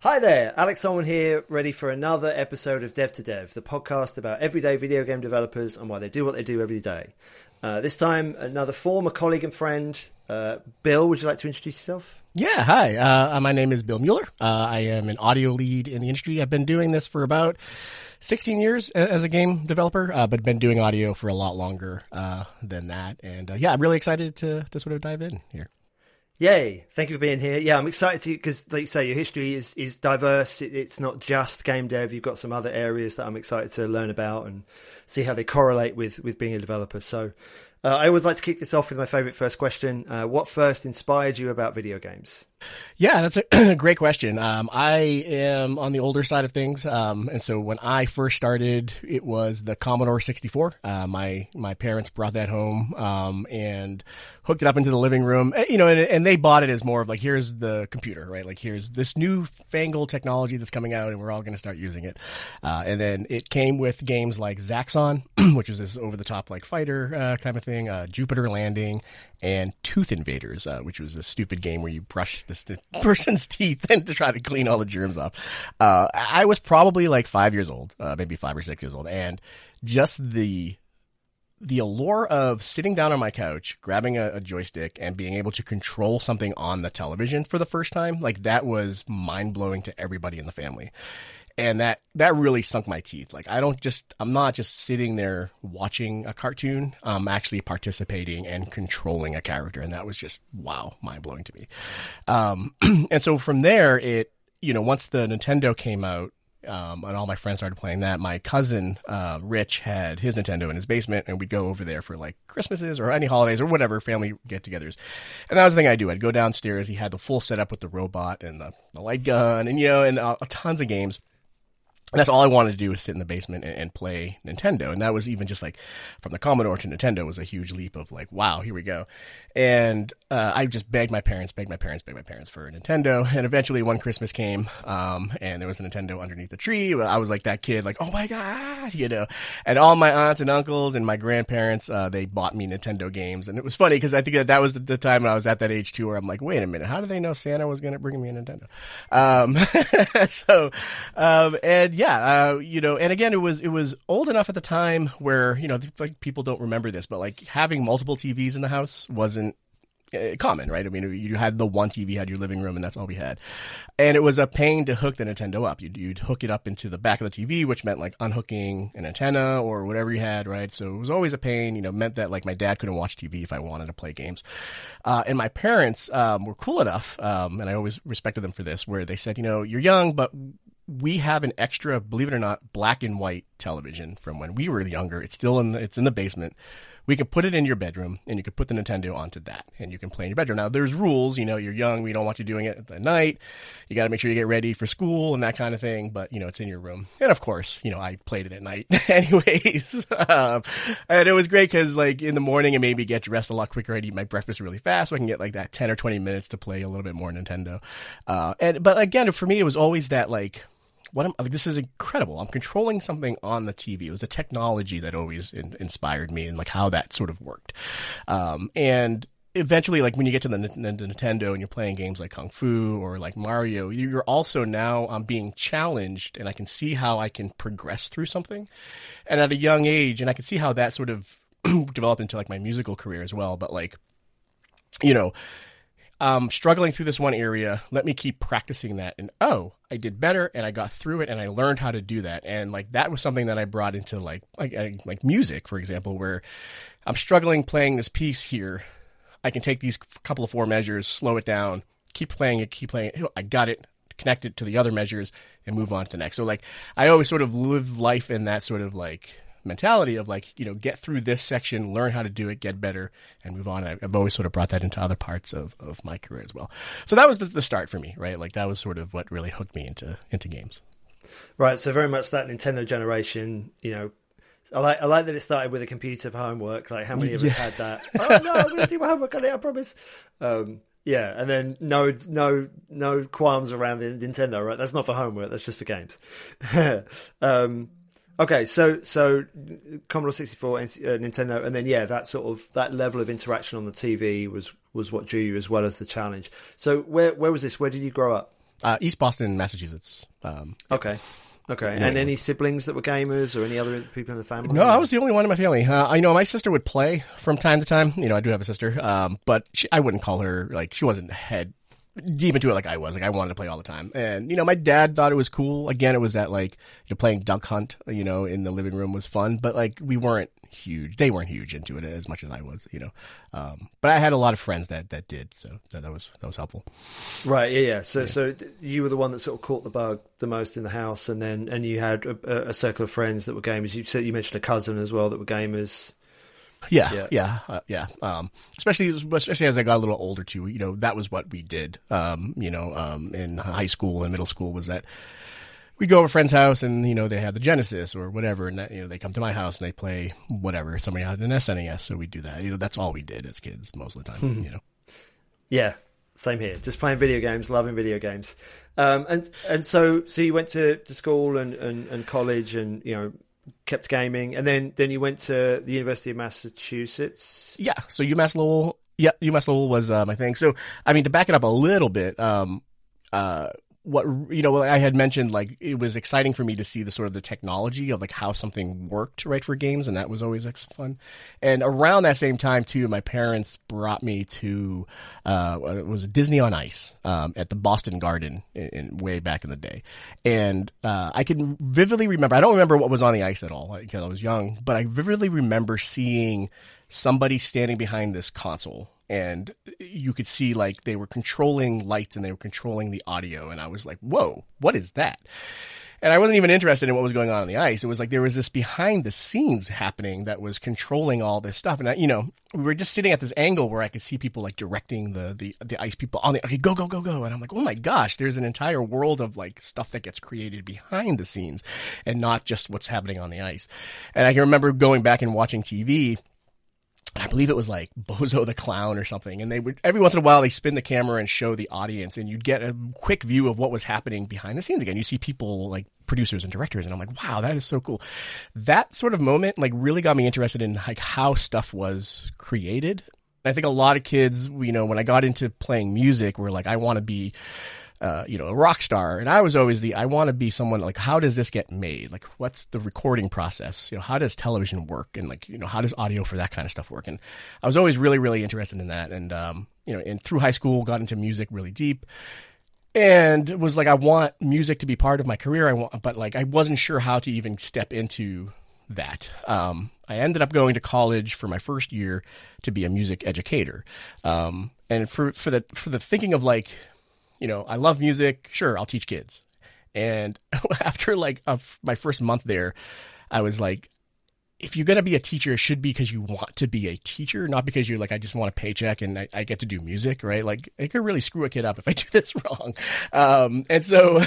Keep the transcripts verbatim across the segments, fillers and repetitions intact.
Hi there, Alex Solomon here, ready for another episode of Dev to Dev, the podcast about everyday video game developers and why they do what they do every day. Uh, this time, another former colleague and friend. Uh, Bill, would you like to introduce yourself? Yeah, hi. Uh, my name is Bill Mueller. Uh, I am an audio lead in the industry. I've been doing this for about sixteen years as a game developer, uh, but been doing audio for a lot longer uh, than that. And uh, yeah, I'm really excited to, to sort of dive in here. Yay. Thank you for being here. Yeah, I'm excited to, because like you say, your history is, is diverse. It, it's not just game dev. You've got some other areas that I'm excited to learn about and see how they correlate with, with being a developer. So uh, I always like to kick this off with my favorite first question. Uh, what first inspired you about video games? Yeah, that's a great question. Um, I am on the older side of things. Um, and so when I first started, it was the Commodore sixty-four. Uh, my, my parents brought that home, um, and hooked it up into the living room, you know, and, and they bought it as more of like, here's the computer, right? Like, here's this new fangled technology that's coming out and we're all going to start using it. Uh, and then it came with games like Zaxxon, which is this over the top like fighter, uh, kind of thing, uh, Jupiter Landing, and Tooth Invaders, uh, which was a stupid game where you brush this, this person's teeth and to try to clean all the germs off. Uh, I was probably like five years old, uh, maybe five or six years old. And just the, the allure of sitting down on my couch, grabbing a, a joystick and being able to control something on the television for the first time, like that was mind blowing to everybody in the family. And that, that really sunk my teeth. Like, I don't just, I'm not just sitting there watching a cartoon. I'm actually participating and controlling a character. And that was just, wow, mind blowing to me. Um, and so from there, it, you know, once the Nintendo came out, um, and all my friends started playing that, my cousin, uh, Rich had his Nintendo in his basement and we'd go over there for like Christmases or any holidays or whatever, family get togethers. And that was the thing I do. I'd go downstairs. He had the full setup with the robot and the, the light gun and, you know, and uh, tons of games. And that's all I wanted to do was sit in the basement and, and play Nintendo. And that was even just like from the Commodore to Nintendo was a huge leap of like, wow, here we go. And uh, I just begged my parents, begged my parents, begged my parents for a Nintendo. And eventually one Christmas came um, and there was a Nintendo underneath the tree. I was like that kid, like, oh my God, you know. And all my aunts and uncles and my grandparents, uh, they bought me Nintendo games. And it was funny because I think that that was the, the time when I was at that age too where I'm like, wait a minute, how did they know Santa was going to bring me a Nintendo? Um, so, um, and yeah, uh, you know, and again, it was, it was old enough at the time where, you know, like people don't remember this, but like having multiple T Vs in the house wasn't uh, common, right? I mean, you had the one T V, had your living room, and that's all we had. And it was a pain to hook the Nintendo up. You'd, you'd hook it up into the back of the T V, which meant like unhooking an antenna or whatever you had, right? So it was always a pain, you know, meant that like my dad couldn't watch T V if I wanted to play games. Uh, and my parents um, were cool enough, um, and I always respected them for this, where they said, you know, you're young, but we have an extra, believe it or not, black and white television from when we were younger. It's still in the, it's in the basement. We can put it in your bedroom and you can put the Nintendo onto that and you can play in your bedroom. Now there's rules, you know, you're young. We don't want you doing it at night. You got to make sure you get ready for school and that kind of thing. But, you know, it's in your room. And of course, you know, I played it at night anyways. um, and it was great because like in the morning it made me get dressed a lot quicker. I'd eat my breakfast really fast so I can get like that ten or twenty minutes to play a little bit more Nintendo. Uh, and, but again, for me, it was always that like, What I'm, like, this is incredible. I'm controlling something on the T V. It was the technology that always in, inspired me and like how that sort of worked. Um, and eventually, like when you get to the, the Nintendo and you're playing games like Kung Fu or like Mario, you're also now um, being challenged, and I can see how I can progress through something. And at a young age, and I can see how that sort of developed into like my musical career as well. But like, you know, Um, struggling through this one area, let me keep practicing that. And, oh, I did better and I got through it and I learned how to do that. And like, that was something that I brought into like, like, like music, for example, where I'm struggling playing this piece here. I can take these couple of four measures, slow it down, keep playing it, keep playing it. I got it, connect it to the other measures and move on to the next. So like, I always sort of live life in that sort of like mentality of like, you know, get through this section, learn how to do it, get better, and move on. I've always sort of brought that into other parts of, of my career as well. So that was the, the start for me, right? Like that was sort of what really hooked me into into games. Right. So very much that Nintendo generation, you know, I like I like that it started with a computer for homework. Like how many of us yeah. had that? Oh no, I'm going to do my homework on it, I promise. Um, yeah, and then no no no qualms around the Nintendo, right? That's not for homework. That's just for games. um, Okay, so so Commodore sixty-four, uh, Nintendo, and then yeah, that sort of that level of interaction on the T V was was what drew you as well as the challenge. So where where was this? Where did you grow up? Uh, East Boston, Massachusetts. Um, okay. Okay. And any siblings that were gamers or any other people in the family? No, I was the only one in my family. Uh, I know my sister would play from time to time. You know, I do have a sister, um, but she, I wouldn't call her, like, she wasn't head deep into it like I was. Like, I wanted to play all the time. And, you know, my dad thought it was cool. Again, it was that, like, you know, playing Duck Hunt, you know, in the living room was fun. But, like, we weren't huge. They weren't huge into it as much as I was, you know. Um, but I had a lot of friends that, that did. So that, that was that was helpful. Right, yeah, yeah. So, yeah. so you were the one that sort of caught the bug the most in the house. And then and you had a, a circle of friends that were gamers. You said you mentioned a cousin as well that were gamers. Yeah, yeah, yeah. Uh, yeah. Um, especially, especially as I got a little older too, you know, that was what we did, um, you know, um, in high school and middle school was that we'd go over a friend's house and, you know, they had the Genesis or whatever. And that, you know, they come to my house and they play whatever. Somebody had an S N E S. So we do that. You know, that's all we did as kids most of the time, you know. Yeah. Same here. Just playing video games, loving video games. Um, and, and so, so you went to, to school and, and, and college and, you know, kept gaming, and then then you went to the University of Massachusetts. Yeah, so UMass Lowell. Yeah, UMass Lowell was uh, my thing. So, I mean, to back it up a little bit, um, uh, what you know, I had mentioned, like it was exciting for me to see the sort of the technology of like how something worked, right, for games, and that was always like, fun. And around that same time too, my parents brought me to uh, it was Disney on Ice um, at the Boston Garden in, in way back in the day, and uh, I can vividly remember. I don't remember what was on the ice at all because I was young, but I vividly remember seeing somebody standing behind this console. And you could see like they were controlling lights and they were controlling the audio. And I was like, whoa, what is that? And I wasn't even interested in what was going on on the ice. It was like there was this behind the scenes happening that was controlling all this stuff. And, I, you know, we were just sitting at this angle where I could see people like directing the, the, the ice people on the, okay, go, go, go, go. And I'm like, oh my gosh, there's an entire world of like stuff that gets created behind the scenes and not just what's happening on the ice. And I can remember going back and watching T V. I believe it was like Bozo the Clown or something. And they would, every once in a while, they spin the camera and show the audience and you'd get a quick view of what was happening behind the scenes again. You see people like producers and directors and I'm like, wow, that is so cool. That sort of moment like really got me interested in like how stuff was created. And I think a lot of kids, you know, when I got into playing music were like, I want to be Uh, you know, a rock star. And I was always the, I want to be someone like, how does this get made? Like, what's the recording process? You know, how does television work? And like, you know, how does audio for that kind of stuff work? And I was always really, really interested in that. And, um, you know, and through high school, got into music really deep and it was like, I want music to be part of my career. I want, but like, I wasn't sure how to even step into that. Um, I ended up going to college for my first year to be a music educator. Um, and for, for the, for the thinking of like, you know, I love music. Sure, I'll teach kids. And after like a, my first month there, I was like, if you're going to be a teacher, it should be because you want to be a teacher, not because you're like, I just want a paycheck and I, I get to do music, right? Like, it could really screw a kid up if I do this wrong. Um, and so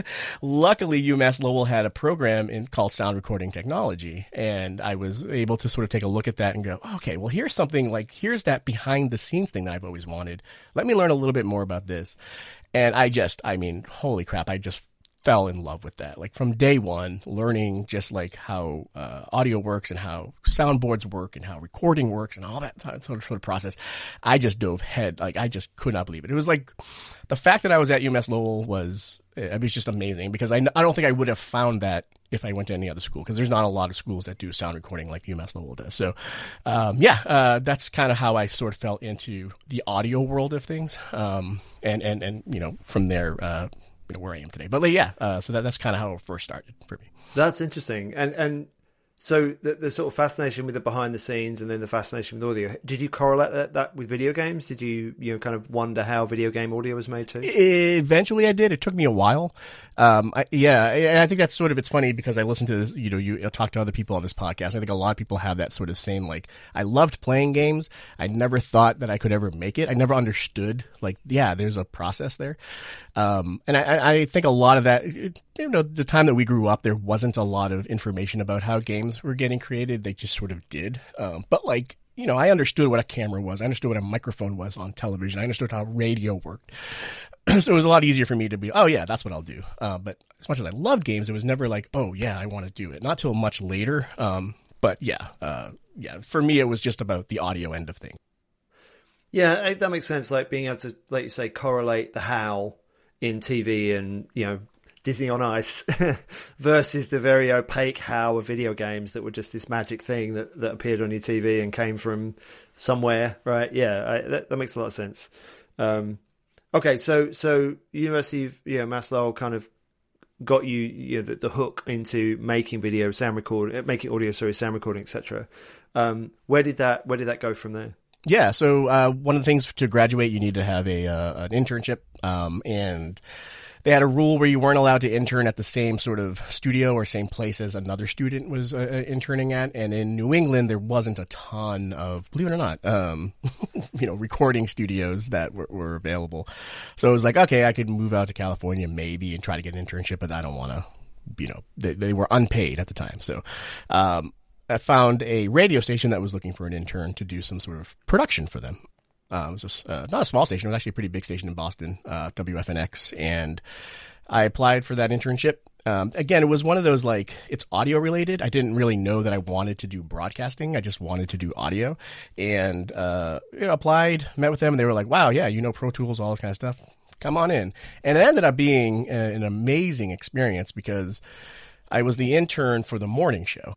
luckily, UMass Lowell had a program in called Sound Recording Technology. And I was able to sort of take a look at that and go, okay, well, here's something like, here's that behind the scenes thing that I've always wanted. Let me learn a little bit more about this. And I just, I mean, holy crap, I just fell in love with that. Like from day one, learning just like how uh, audio works and how soundboards work and how recording works and all that sort of, sort of process. I just dove head. Like I just could not believe it. It was like the fact that I was at UMass Lowell was, it was just amazing because I, I don't think I would have found that if I went to any other school because there's not a lot of schools that do sound recording like UMass Lowell does. So um, yeah, uh, that's kind of how I sort of fell into the audio world of things. Um, and, and, and, you know, from there, uh, you know, where I am today. But like, yeah, uh, so that, that's kind of how it first started for me. That's interesting. And, and so the, the sort of fascination with the behind the scenes and then the fascination with audio, did you correlate that, that with video games? Did you, you know, kind of wonder how video game audio was made too? Eventually I did. It took me a while. Um, I, yeah, and I think that's sort of, it's funny because I listen to this, you know, you talk to other people on this podcast. I think a lot of people have that sort of same, like, I loved playing games. I never thought that I could ever make it. I never understood, like, yeah, there's a process there. Um, and I, I think a lot of that, you know, the time that we grew up, there wasn't a lot of information about how games were getting created. They just sort of did. Um, but like, you know, I understood what a camera was. I understood what a microphone was on television. I understood how radio worked. So it was a lot easier for me to be, oh yeah, that's what I'll do. Uh, but as much as I loved games, it was never like, oh yeah, I want to do it. Not till much later. Um, but yeah, uh, yeah, for me, it was just about the audio end of things. Yeah, that makes sense. Like being able to, like you say, correlate the how in T V and, you know, Disney on Ice versus the very opaque how of video games that were just this magic thing that, that appeared on your T V and came from somewhere, right? Yeah, I, that, that makes a lot of sense. Um, okay, so so University of you know, Mass Lowell kind of got you, you know, the, the hook into making video, sound recording, making audio, sorry, sound recording, et cetera. Um, where did that where did that go from there? Yeah, so uh, one of the things to graduate, you need to have a uh, an internship, um, and they had a rule where you weren't allowed to intern at the same sort of studio or same place as another student was uh, interning at. And in New England, there wasn't a ton of, believe it or not, um, you know, recording studios that were, were available. So it was like, okay, I could move out to California maybe and try to get an internship, but I don't want to, you know, they, they were unpaid at the time. So um, I found a radio station that was looking for an intern to do some sort of production for them. Uh, it was a, uh, not a small station. It was actually a pretty big station in Boston, uh, W F N X. And I applied for that internship. Um, again, it was one of those, like, it's audio related. I didn't really know that I wanted to do broadcasting. I just wanted to do audio. And, uh, you know, applied, met with them, and they were like, wow, yeah, you know, Pro Tools, all this kind of stuff. Come on in. And it ended up being a, an amazing experience because I was the intern for the morning show.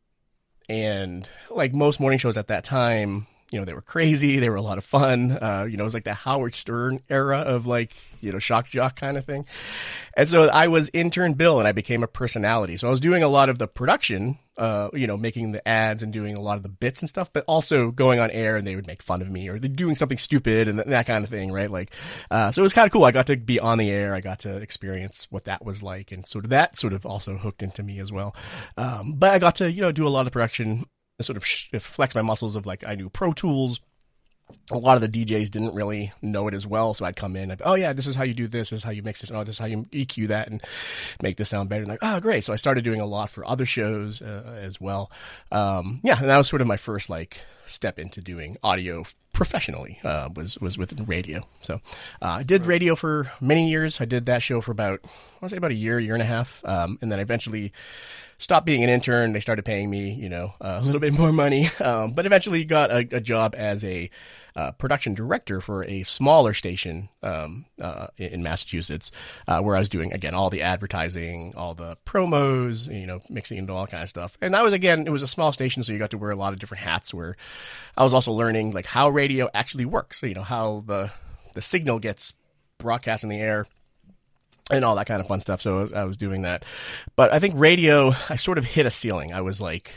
And like most morning shows at that time, you know, they were crazy. They were a lot of fun. Uh, you know, it was like the Howard Stern era of like, you know, shock jock kind of thing. And so I was intern Bill and I became a personality. So I was doing a lot of the production, uh, you know, making the ads and doing a lot of the bits and stuff, but also going on air and they would make fun of me or they're doing something stupid and that kind of thing. Right. Like, uh, so it was kind of cool. I got to be on the air. I got to experience what that was like. And sort of that sort of also hooked into me as well. Um, but I got to, you know, do a lot of production, sort of flex my muscles of like, I knew Pro Tools. A lot of the D Js didn't really know it as well. So I'd come in and, oh yeah, this is how you do this. This is how you mix this. Oh, this is how you E Q that and make this sound better. And like, oh, great. So I started doing a lot for other shows uh, as well. Um, yeah. And that was sort of my first like step into doing audio professionally, uh, was, was with radio. So, uh, I did radio for many years. I did that show for about, I want to say about a year, year and a half. Um, and then I eventually stopped being an intern. They started paying me, you know, uh, a little bit more money, um, but eventually got a, a job as a uh, production director for a smaller station um, uh, in Massachusetts, uh, where I was doing, again, all the advertising, all the promos, you know, mixing into all kind of stuff. And that was, again, it was a small station, so you got to wear a lot of different hats where I was also learning, like, how radio actually works, so, you know, how the the signal gets broadcast in the air, and all that kind of fun stuff. So I was doing that. But I think radio, I sort of hit a ceiling. I was like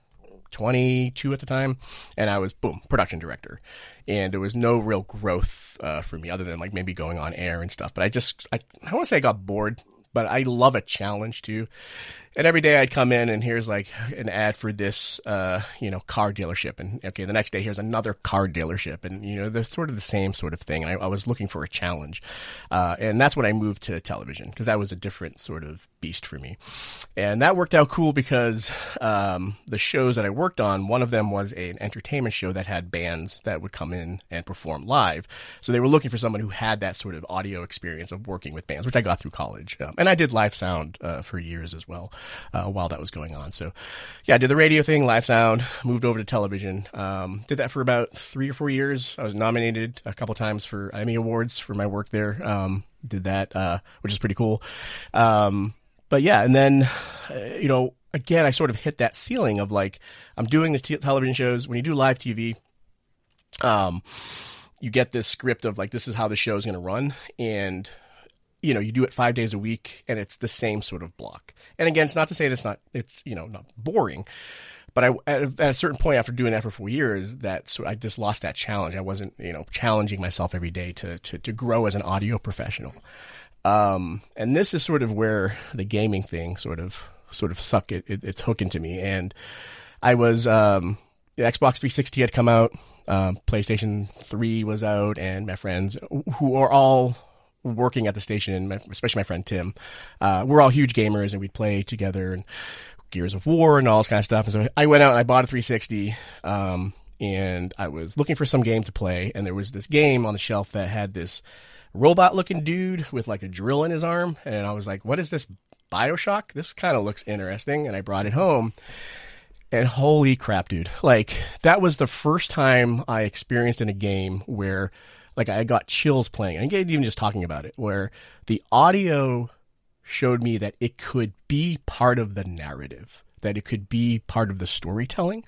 twenty-two at the time, and I was, boom, production director. And there was no real growth uh, for me other than like maybe going on air and stuff. But I just, I, I want to say I got bored, but I love a challenge too. And every day I'd come in and here's like an ad for this, uh, you know, car dealership. And okay, the next day here's another car dealership. And, you know, they're sort of the same sort of thing. And I, I was looking for a challenge. Uh, and that's when I moved to television because that was a different sort of beast for me. And that worked out cool because um, the shows that I worked on, one of them was an entertainment show that had bands that would come in and perform live. So they were looking for someone who had that sort of audio experience of working with bands, which I got through college. Um, and I did live sound uh, for years as well. Uh, while that was going on. So yeah, I did the radio thing, live sound, moved over to television, um, did that for about three or four years. I was nominated a couple times for Emmy Awards for my work there. Um, did that, uh, which is pretty cool. Um, but yeah, and then, uh, you know, again, I sort of hit that ceiling of like, I'm doing the t- television shows. When you do live T V, um, you get this script of like, this is how the show is going to run. And you know, you do it five days a week and it's the same sort of block. And again, it's not to say that it's not, it's, you know, not boring, but I, at, at a certain point after doing that for four years, that so I just lost that challenge. I wasn't, you know, challenging myself every day to, to, to grow as an audio professional. Um, and this is sort of where the gaming thing sort of, sort of suck it, it its hook into me. And I was, um, the Xbox three sixty had come out, um, PlayStation three was out, and my friends who are all working at the station, especially my friend Tim, uh, we're all huge gamers and we'd play together and Gears of War and all this kind of stuff. And so I went out and I bought a three sixty, um, and I was looking for some game to play. And there was this game on the shelf that had this robot looking dude with like a drill in his arm. And I was like, what is this, BioShock? This kind of looks interesting. And I brought it home. And holy crap, dude. Like, that was the first time I experienced in a game where like I got chills playing, and even just talking about it, where the audio showed me that it could be part of the narrative, that it could be part of the storytelling.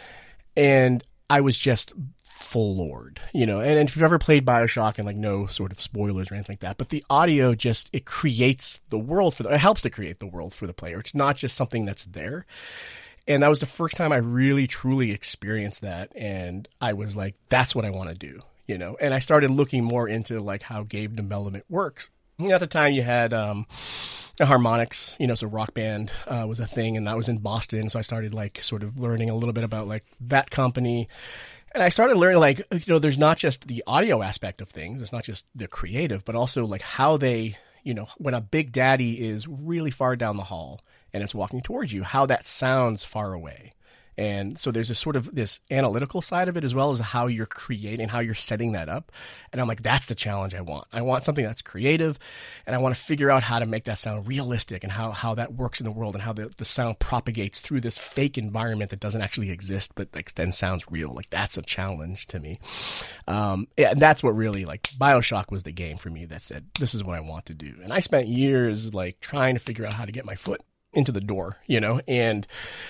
And I was just floored, you know, and, and if you've ever played BioShock, and like no sort of spoilers or anything like that, but the audio just, it creates the world for the, it helps to create the world for the player. It's not just something that's there. And that was the first time I really, truly experienced that. And I was like, that's what I want to do, you know, and I started looking more into like how game development works. At the time you had um, Harmonix, you know, so Rock Band uh, was a thing, and that was in Boston. So I started like sort of learning a little bit about like that company. And I started learning like, you know, there's not just the audio aspect of things. It's not just the creative, but also like how they, you know, when a Big Daddy is really far down the hall and it's walking towards you, how that sounds far away. And so there's a sort of this analytical side of it, as well as how you're creating, how you're setting that up. And I'm like, that's the challenge I want. I want something that's creative, and I want to figure out how to make that sound realistic, and how, how that works in the world, and how the, the sound propagates through this fake environment that doesn't actually exist, but like then sounds real. Like that's a challenge to me. Um, yeah, and that's what really, like, BioShock was the game for me that said, this is what I want to do. And I spent years like trying to figure out how to get my foot into the door, you know, and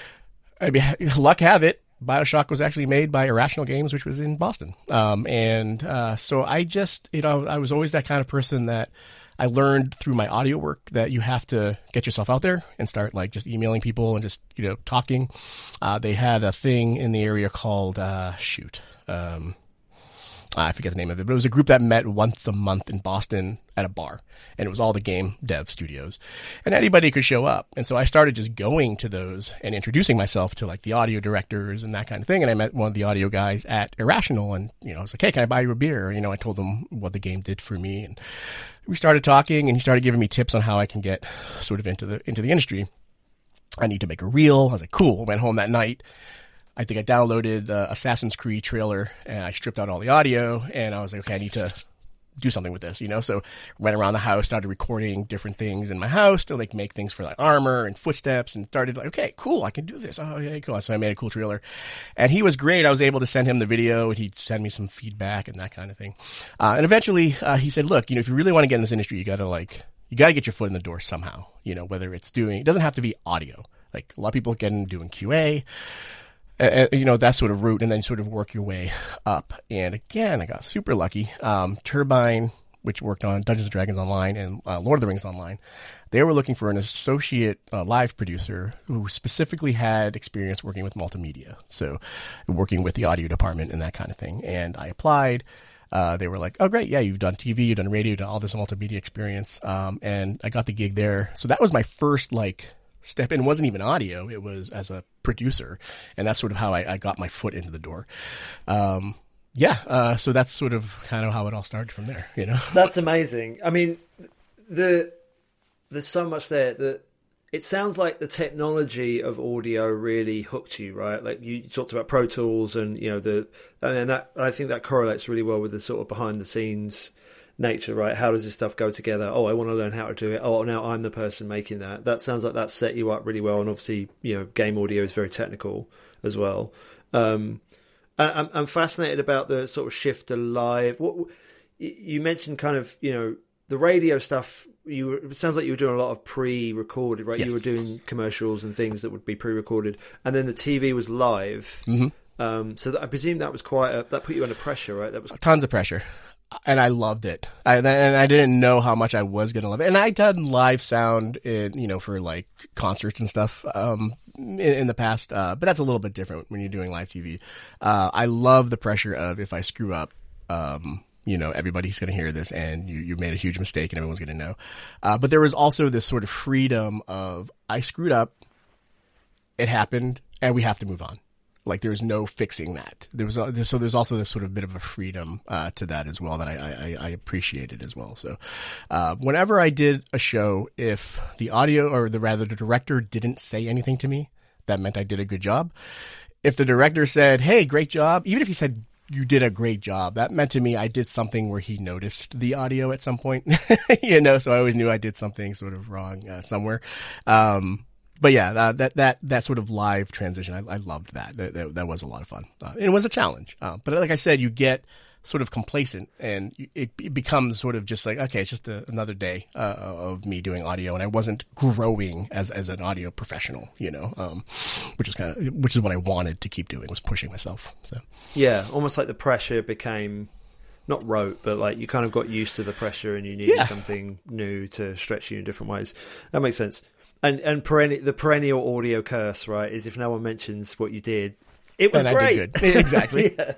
I mean, luck have it, BioShock was actually made by Irrational Games, which was in Boston. Um, and uh, so I just, you know, I was always that kind of person that I learned through my audio work that you have to get yourself out there and start like just emailing people and just, you know, talking. Uh, they had a thing in the area called, uh, shoot, um, I forget the name of it, but it was a group that met once a month in Boston at a bar, and it was all the game dev studios, and anybody could show up. And so I started just going to those and introducing myself to like the audio directors and that kind of thing. And I met one of the audio guys at Irrational, and, you know, I was like, hey, can I buy you a beer? You know, I told him what the game did for me, and we started talking, and he started giving me tips on how I can get sort of into the, into the industry. I need to make a reel. I was like, cool. Went home that night. I think I downloaded the Assassin's Creed trailer, and I stripped out all the audio, and I was like, okay, I need to do something with this, you know? So went around the house, started recording different things in my house to like make things for like armor and footsteps, and started like, okay, cool, I can do this. Oh, yeah, cool. So I made a cool trailer, and he was great. I was able to send him the video, and he'd send me some feedback and that kind of thing. Uh, and eventually uh, he said, look, you know, if you really want to get in this industry, you got to like, you got to get your foot in the door somehow, you know, whether it's doing, it doesn't have to be audio. Like a lot of people get in doing Q A, Uh, you know, that sort of route, and then sort of work your way up. And again, I got super lucky. Um, Turbine, which worked on Dungeons and Dragons Online and uh, Lord of the Rings Online, they were looking for an associate uh, live producer who specifically had experience working with multimedia. So working with the audio department and that kind of thing. And I applied. Uh, they were like, oh, great. Yeah, you've done T V, you've done radio, you've done all this multimedia experience. Um, and I got the gig there. So that was my first, like, step in. It wasn't even audio. It was as a producer. And that's sort of how I, I got my foot into the door. Um, yeah. Uh, so that's sort of kind of how it all started from there, you know? That's amazing. I mean, the, there's so much there that it sounds like the technology of audio really hooked you, right? Like you talked about Pro Tools and, you know, the, and that, I think that correlates really well with the sort of behind the scenes nature, right? How does this stuff go together? Oh, I want to learn how to do it. Oh, now I'm the person making that. That sounds like that set you up really well. And obviously, you know, game audio is very technical as well. Um, I'm, I'm fascinated about the sort of shift to live. What you mentioned, kind of, you know, the radio stuff. You were, it sounds like you were doing a lot of pre-recorded, right? Yes. You were doing commercials and things that would be pre-recorded, and then the T V was live. Mm-hmm. Um, so that, I presume that was quite a, that put you under pressure, right? That was tons of pressure. And I loved it. I, and I didn't know how much I was going to love it. And I'd done live sound in, you know, for like concerts and stuff, um, in, in the past. Uh, but that's a little bit different when you're doing live T V. Uh, I love the pressure of if I screw up, um, you know, everybody's going to hear this and you, you made a huge mistake and everyone's going to know. Uh, but there was also this sort of freedom of I screwed up, it happened, and we have to move on. Like there's no fixing that. There was a, so there's also this sort of bit of a freedom uh, to that as well that I, I, I appreciated as well. So uh, whenever I did a show, if the audio or the rather the director didn't say anything to me, that meant I did a good job. If the director said, "Hey, great job," even if he said you did a great job, that meant to me I did something where he noticed the audio at some point. You know, so I always knew I did something sort of wrong uh, somewhere. Um, But yeah, that, that that that sort of live transition, I, I loved that. That, that. That was a lot of fun. Uh, and it was a challenge. Uh, but like I said, you get sort of complacent, and it, it becomes sort of just like, okay, it's just a, another day uh, of me doing audio, and I wasn't growing as as an audio professional, you know, um, which is kind of which is what I wanted to keep doing, was pushing myself. So yeah, almost like the pressure became not rote, but like you kind of got used to the pressure, and you needed yeah. something new to stretch you in different ways. That makes sense. And and perenni- the perennial audio curse, right, is if no one mentions what you did. It was and great. I did good. Exactly. yeah.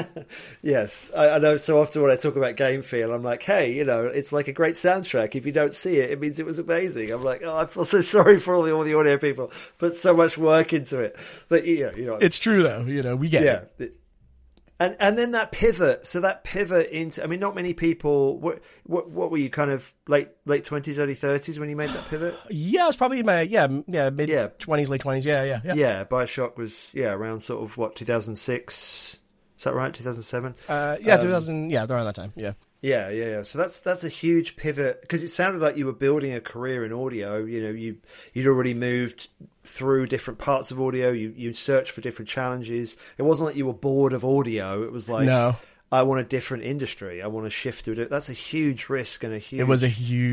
Yes. I, I know so often when I talk about game feel, I'm like, hey, you know, it's like a great soundtrack. If you don't see it, it means it was amazing. I'm like, oh, I feel so sorry for all the, all the audio people. Put so much work into it. But, yeah, you know. It's true, though. You know, we get yeah. it. it And and then that pivot, so that pivot into, I mean, not many people, what what, what were you, kind of late late twenties, early thirties when you made that pivot? Yeah, it was probably my, yeah, yeah mid yeah. twenties, late twenties, yeah, yeah, yeah. Yeah, BioShock was, yeah, around sort of, what, two thousand six? Is that right, two thousand seven? Uh, yeah, um, two thousand, yeah, around that time, yeah. Yeah, yeah, yeah. So that's that's a huge pivot, because it sounded like you were building a career in audio. You know, you you'd already moved through different parts of audio. You you searched for different challenges. It wasn't like you were bored of audio. It was like, no. I want a different industry. I want to shift to it. That's a huge risk and a huge. It was a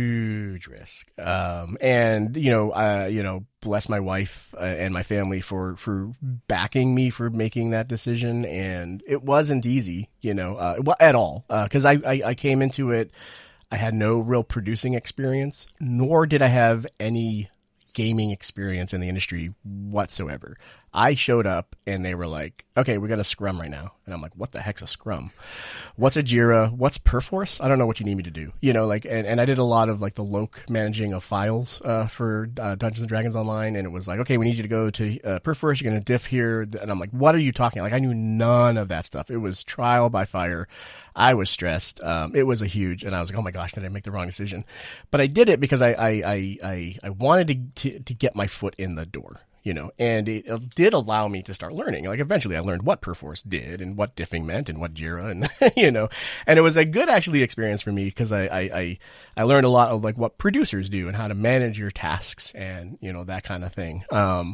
huge risk, um, and you know, uh, you know, bless my wife uh, and my family for for backing me for making that decision. And it wasn't easy, you know, uh, at all, because uh, I, I I came into it. I had no real producing experience, nor did I have any gaming experience in the industry whatsoever. I showed up and they were like, okay, we're going to scrum right now. And I'm like, what the heck's a scrum? What's a Jira? What's Perforce? I don't know what you need me to do. You know, like, and, and I did a lot of like the loc managing of files uh, for uh, Dungeons and Dragons Online. And it was like, okay, we need you to go to uh, Perforce. You're going to diff here. And I'm like, what are you talking? Like, I knew none of that stuff. It was trial by fire. I was stressed. Um, it was a huge, and I was like, oh my gosh, did I make the wrong decision? But I did it because I, I, I, I, I wanted to, to, to get my foot in the door. You know, and it, it did allow me to start learning. Like, eventually I learned what Perforce did and what diffing meant and what Jira, and, you know, and it was a good actually experience for me, because I, I, I, I learned a lot of like what producers do and how to manage your tasks and, you know, that kind of thing. Um,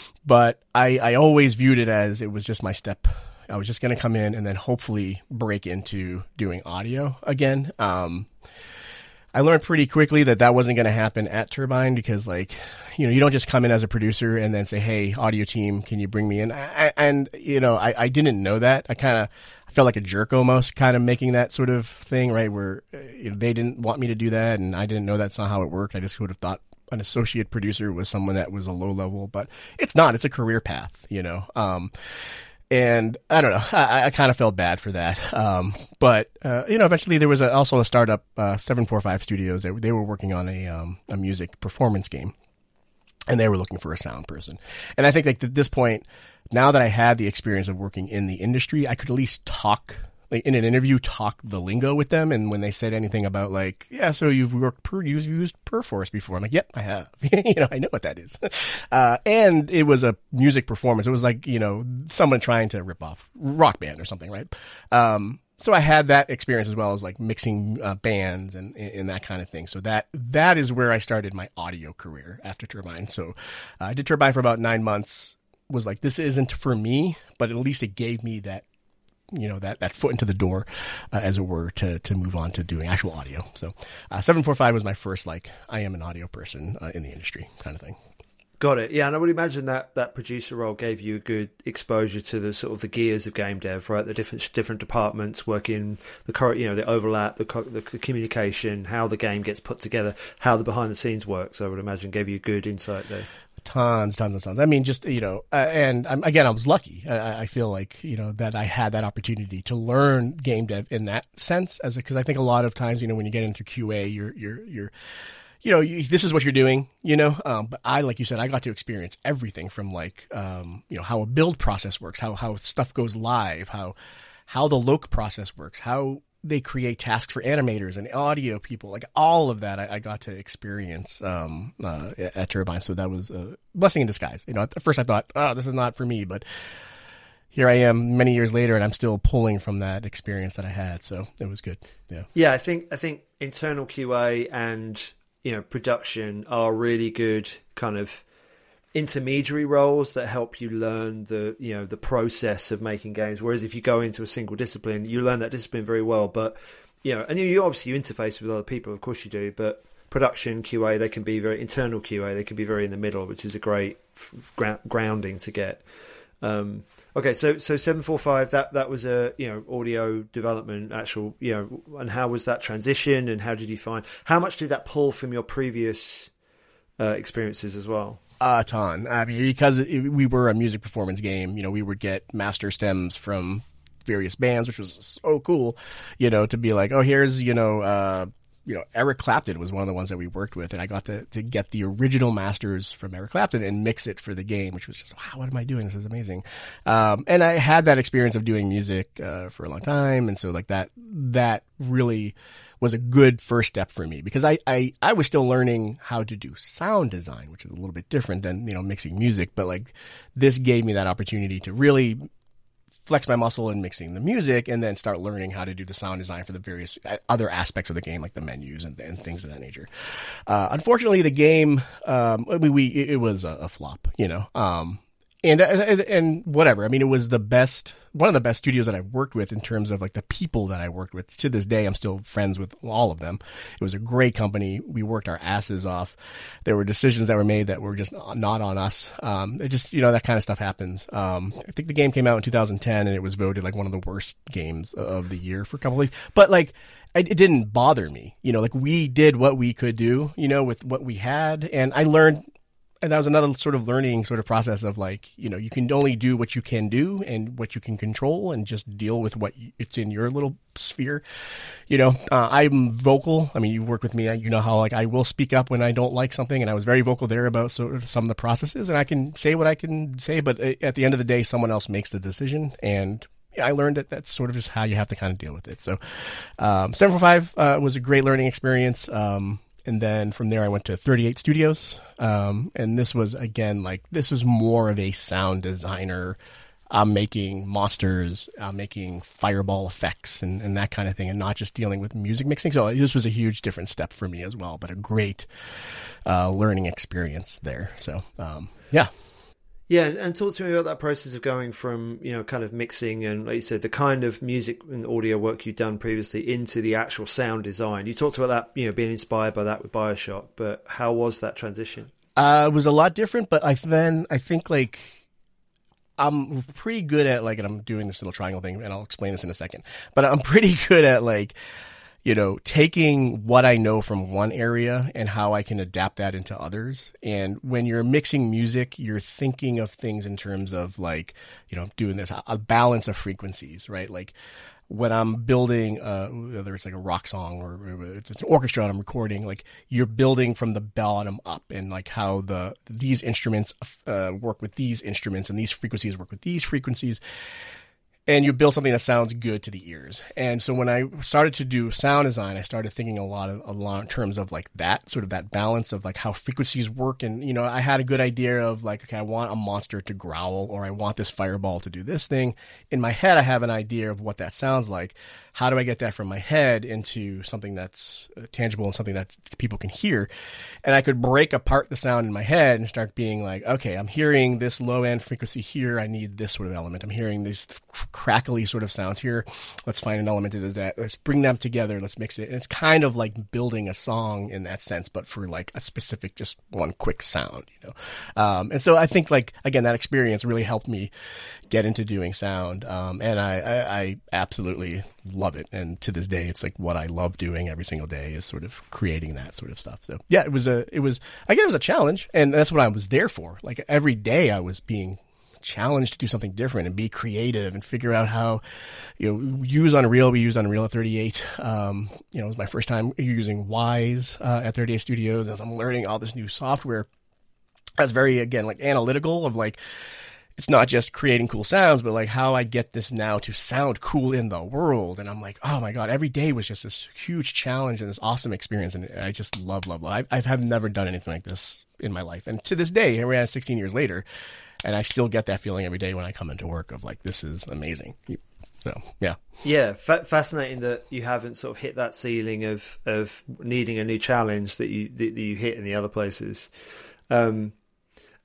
but I, I always viewed it as it was just my step. I was just going to come in and then hopefully break into doing audio again. Um, I learned pretty quickly that that wasn't going to happen at Turbine, because, like, you know, you don't just come in as a producer and then say, hey, audio team, can you bring me in? I, and, you know, I, I didn't know that. I kind of I felt like a jerk almost, kind of making that sort of thing, right, where you know, they didn't want me to do that, and I didn't know that's not how it worked. I just would have thought an associate producer was someone that was a low level, but it's not. It's a career path, you know. Um And I don't know, I, I kind of felt bad for that. Um, but, uh, you know, eventually there was a, also a startup, uh, seven forty-five Studios. They, they were working on a, um, a music performance game, and they were looking for a sound person. And I think, like, at this point, now that I had the experience of working in the industry, I could at least talk, like, in an interview, talk the lingo with them. And when they said anything about, like, yeah, so you've worked per, you've used Perforce before, I'm like, yep, I have. You know, I know what that is. Uh, and it was a music performance. It was like, you know, someone trying to rip off Rock Band or something, right? Um, so I had that experience, as well as like mixing uh, bands and, and that kind of thing. So that that is where I started my audio career after Turbine. So uh, I did Turbine for about nine months. Was like, this isn't for me, but at least it gave me that, you know, that, that foot into the door, uh, as it were, to, to move on to doing actual audio. So, uh, seven forty-five was my first, like, I am an audio person uh, in the industry kind of thing. Got it. Yeah. And I would imagine that that producer role gave you a good exposure to the sort of the gears of game dev, right? The different, different departments working, the, you know, the overlap, the, the, the communication, how the game gets put together, how the behind the scenes works. I would imagine gave you good insight there. Tons, tons and tons. I mean, just, you know, uh, and um, again, I was lucky. I, I feel like, you know, that I had that opportunity to learn game dev in that sense, as because I think a lot of times, you know, when you get into Q A, you're, you're, you're, you know, you, this is what you're doing, you know, um, but I, like you said, I got to experience everything from, like, um, you know, how a build process works, how, how stuff goes live, how, how the loc process works, how they create tasks for animators and audio people, like all of that I, I got to experience um, uh, at Turbine. So that was a blessing in disguise. You know, at first I thought, oh, this is not for me, but here I am many years later, and I'm still pulling from that experience that I had. So it was good. Yeah. Yeah. I think, I think internal Q A and, you know, production are really good kind of intermediary roles that help you learn the you know the process of making games. Whereas if you go into a single discipline, you learn that discipline very well. But you know, and you, you obviously you interface with other people, of course you do. But production Q A, they can be very internal Q A. They can be very in the middle, which is a great f- gra- grounding to get. Um, okay, so so seven forty-five. That that was a you know audio development actual you know. And how was that transition? And how did you find? How much did that pull from your previous uh, experiences as well? A ton. I mean, because it, we were a music performance game, you know, we would get master stems from various bands, which was so cool, you know, to be like, oh, here's, you know, uh, you know, Eric Clapton was one of the ones that we worked with, and I got to, to get the original masters from Eric Clapton and mix it for the game, which was just, wow, what am I doing? This is amazing. Um, and I had that experience of doing music uh, for a long time, and so like that, that really was a good first step for me, because I, I, I was still learning how to do sound design, which is a little bit different than, you know, mixing music, but like this gave me that opportunity to really flex my muscle in mixing the music and then start learning how to do the sound design for the various other aspects of the game, like the menus and, and things of that nature. Uh, unfortunately, the game, um, I mean, we, it, it was a, a flop, you know, um, and, and, and whatever. I mean, it was the best, one of the best studios that I've worked with in terms of like the people that I worked with. To this day, I'm still friends with all of them. It was a great company. We worked our asses off. There were decisions that were made that were just not on us. Um, it just, you know, that kind of stuff happens. Um, I think the game came out in two thousand ten and it was voted like one of the worst games of the year for a couple of weeks. But like, it, it didn't bother me. You know, like we did what we could do, you know, with what we had. And I learned, and that was another sort of learning sort of process of like, you know, you can only do what you can do and what you can control and just deal with what you, it's in your little sphere. You know, uh, I'm vocal. I mean, you work with me, you know how like I will speak up when I don't like something, and I was very vocal there about sort of some of the processes, and I can say what I can say, but at the end of the day, someone else makes the decision, and I learned that that's sort of just how you have to kind of deal with it. So, um, seven forty-five uh, was a great learning experience. Um, And then from there, I went to thirty-eight Studios. Um, and this was, again, like, this was more of a sound designer. I'm making monsters, I'm making fireball effects and, and that kind of thing, and not just dealing with music mixing. So this was a huge different step for me as well, but a great uh, learning experience there. So, um, yeah. Yeah, and talk to me about that process of going from, you know, kind of mixing and, like you said, the kind of music and audio work you've done previously into the actual sound design. You talked about that, you know, being inspired by that with BioShock, but how was that transition? Uh, it was a lot different, but I then, I think, like, I'm pretty good at, like, and I'm doing this little triangle thing, and I'll explain this in a second, but I'm pretty good at, like, you know, taking what I know from one area and how I can adapt that into others. And when you're mixing music, you're thinking of things in terms of like, you know, doing this, a balance of frequencies, right? Like when I'm building, uh, whether it's like a rock song or it's an orchestra and I'm recording, like you're building from the bottom up, and like how the, these instruments uh, work with these instruments and these frequencies work with these frequencies. And you build something that sounds good to the ears. And so when I started to do sound design, I started thinking a lot of a lot in terms of like that, sort of that balance of like how frequencies work. And, you know, I had a good idea of like, okay, I want a monster to growl, or I want this fireball to do this thing. In my head, I have an idea of what that sounds like. How do I get that from my head into something that's tangible and something that people can hear? And I could break apart the sound in my head and start being like, okay, I'm hearing this low end frequency here. I need this sort of element. I'm hearing these crackly sort of sounds here. Let's find an element that is that. Let's bring them together. Let's mix it. And it's kind of like building a song in that sense, but for like a specific, just one quick sound, you know? Um, and so I think like, again, that experience really helped me get into doing sound. Um, and I, I, I absolutely love it. And to this day, it's like what I love doing every single day is sort of creating that sort of stuff. So yeah, it was a, it was, again, it was a challenge, and that's what I was there for. Like every day I was being challenged to do something different and be creative and figure out how, you know, use Unreal. We use Unreal at thirty-eight. Um, you know, it was my first time using Wise uh, at thirty-eight Studios, as I'm learning all this new software. That's very, again, like analytical of like, it's not just creating cool sounds, but like how I get this now to sound cool in the world. And I'm like, oh my God, every day was just this huge challenge and this awesome experience. And I just love, love, love. I have never done anything like this in my life. And to this day, here we are sixteen years later, and I still get that feeling every day when I come into work of like, this is amazing. So, yeah. Yeah, fa- fascinating that you haven't sort of hit that ceiling of, of needing a new challenge that you that you hit in the other places. Um,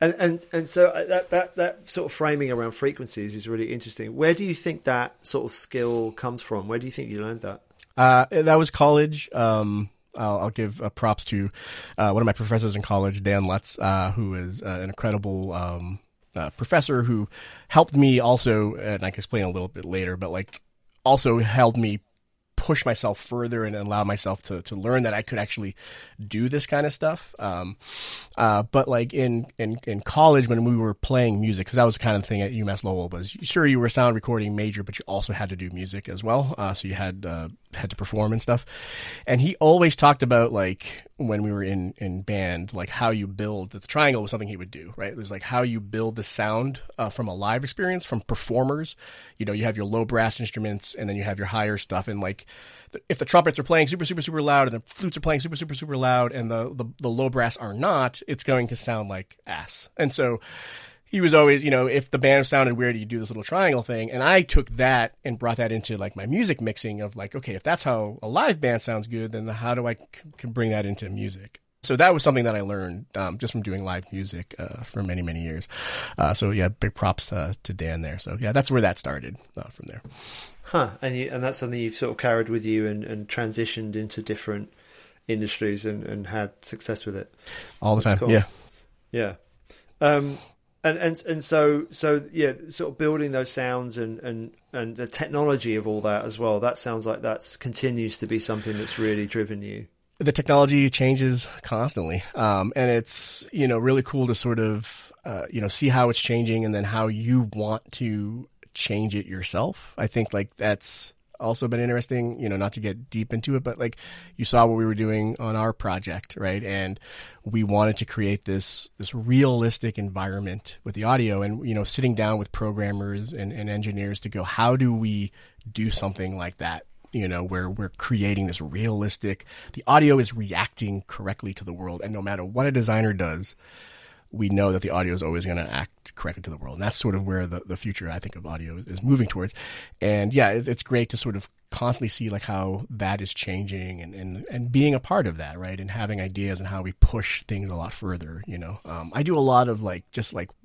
And and and so that that that sort of framing around frequencies is really interesting. Where do you think that sort of skill comes from? Where do you think you learned that? Uh, that was college. Um, I'll, I'll give uh, props to uh, one of my professors in college, Dan Lutz, uh, who is uh, an incredible um, uh, professor who helped me also, and I can explain a little bit later, but like also helped me push myself further and allow myself to to learn that I could actually do this kind of stuff. Um, uh, but like in, in, in college when we were playing music, because that was the kind of thing at UMass Lowell was, sure, you were a sound recording major, but you also had to do music as well. Uh, so you had uh, had to perform and stuff. And he always talked about like when we were in, in band, like how you build, the triangle was something he would do, right? It was like how you build the sound uh, from a live experience, from performers. You know, you have your low brass instruments and then you have your higher stuff. And like, if the trumpets are playing super, super, super loud and the flutes are playing super, super, super loud and the, the, the low brass are not, it's going to sound like ass. And so he was always, you know, if the band sounded weird, you do this little triangle thing. And I took that and brought that into like my music mixing of like, okay, if that's how a live band sounds good, then how do I c- can bring that into music? So that was something that I learned um, just from doing live music uh, for many, many years. Uh, so yeah, big props uh, to Dan there. So yeah, that's where that started uh, from there. Huh. And you, and that's something you've sort of carried with you and, and transitioned into different industries and, and had success with it. All the that's time. Cool. Yeah. Yeah. Um, and, and, and so, so yeah, sort of building those sounds and, and, and the technology of all that as well. That sounds like that's continues to be something that's really driven you. The technology changes constantly. Um, and it's, you know, really cool to sort of, uh, you know, see how it's changing and then how you want to change it yourself. I think like that's also been interesting, you know, not to get deep into it, but like you saw what we were doing on our project, right? And we wanted to create this, this realistic environment with the audio and, you know, sitting down with programmers and, and engineers to go, how do we do something like that? You know, where we're creating this realistic, the audio is reacting correctly to the world. And no matter what a designer does, we know that the audio is always going to act correctly to the world. And that's sort of where the, the future, I think, of audio is moving towards. And yeah, it, it's great to sort of constantly see like how that is changing and, and, and being a part of that, right? And having ideas and how we push things a lot further, you know. Um, I do a lot of like, just like,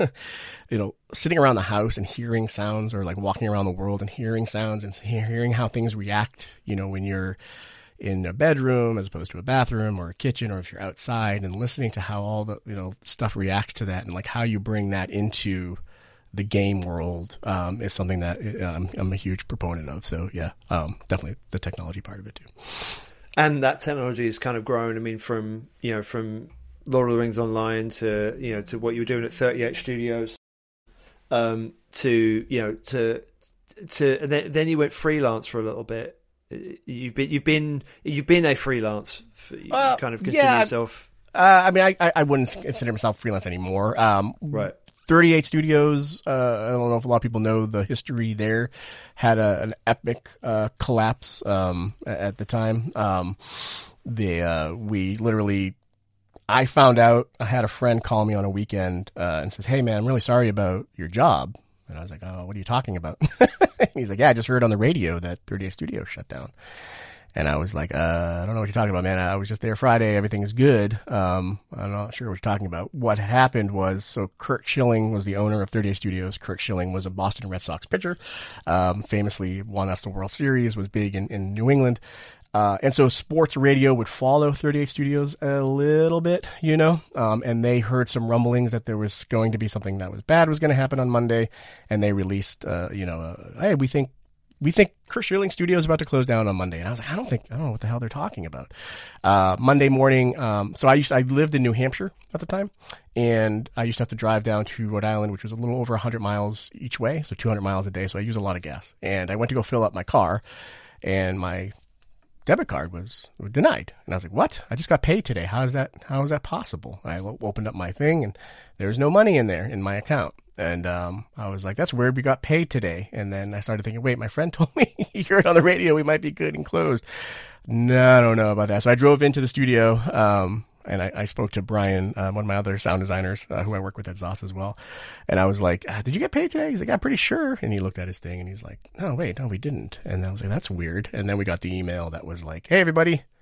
you know, sitting around the house and hearing sounds or like walking around the world and hearing sounds and hearing how things react, you know, when you're in a bedroom as opposed to a bathroom or a kitchen, or if you're outside, and listening to how all the, you know, stuff reacts to that and like how you bring that into the game world um, is something that um, I'm a huge proponent of. So yeah, um, definitely the technology part of it too. And that technology has kind of grown. I mean, from, you know, from Lord of the Rings Online to, you know, to what you were doing at thirty-eight Studios, um, to, you know, to, to, and then, then you went freelance for a little bit. You've been, you've been, you've been a freelance. You uh, kind of consider yeah, yourself. Uh, I mean, I, I wouldn't consider myself freelance anymore. Um, right. thirty-eight Studios. Uh, I don't know if a lot of people know the history there. Had a, an epic uh, collapse um, at the time. Um, the uh, we literally. I found out. I had a friend call me on a weekend uh, and says, "Hey, man, I'm really sorry about your job." And I was like, "Oh, what are you talking about?" He's like, "Yeah, I just heard on the radio that thirty-eight Studios shut down." And I was like, uh, "I don't know what you're talking about, man. I was just there Friday. Everything is good. Um, I'm not sure what you're talking about." What happened was, so Curt Schilling was the owner of thirty-eight Studios. Curt Schilling was a Boston Red Sox pitcher, um, famously won us the World Series, was big in, in New England. Uh, and so sports radio would follow thirty-eight Studios a little bit, you know, um, and they heard some rumblings that there was going to be something that was bad was going to happen on Monday. And they released, uh, you know, uh, hey, we think, we think Curt Schilling Studio is about to close down on Monday. And I was like, I don't think, I don't know what the hell they're talking about. Uh, Monday morning. Um, so I used, I lived in New Hampshire at the time, and I used to have to drive down to Rhode Island, which was a little over a hundred miles each way. So two hundred miles a day. So I use a lot of gas, and I went to go fill up my car, and my debit card was denied. And I was like, what? I just got paid today. How is that, how is that possible? I opened up my thing and there was no money in there in my account. And um, I was like, that's weird. We got paid today. And then I started thinking, wait, my friend told me he heard on the radio we might be good and closed. No, I don't know about that. So I drove into the studio, um, and I, I spoke to Brian, um, one of my other sound designers, uh, who I work with at Zoss as well. And I was like, ah, did you get paid today? He's like, I'm pretty sure. And he looked at his thing and he's like, no, wait, no, we didn't. And I was like, that's weird. And then we got the email that was like, hey, everybody,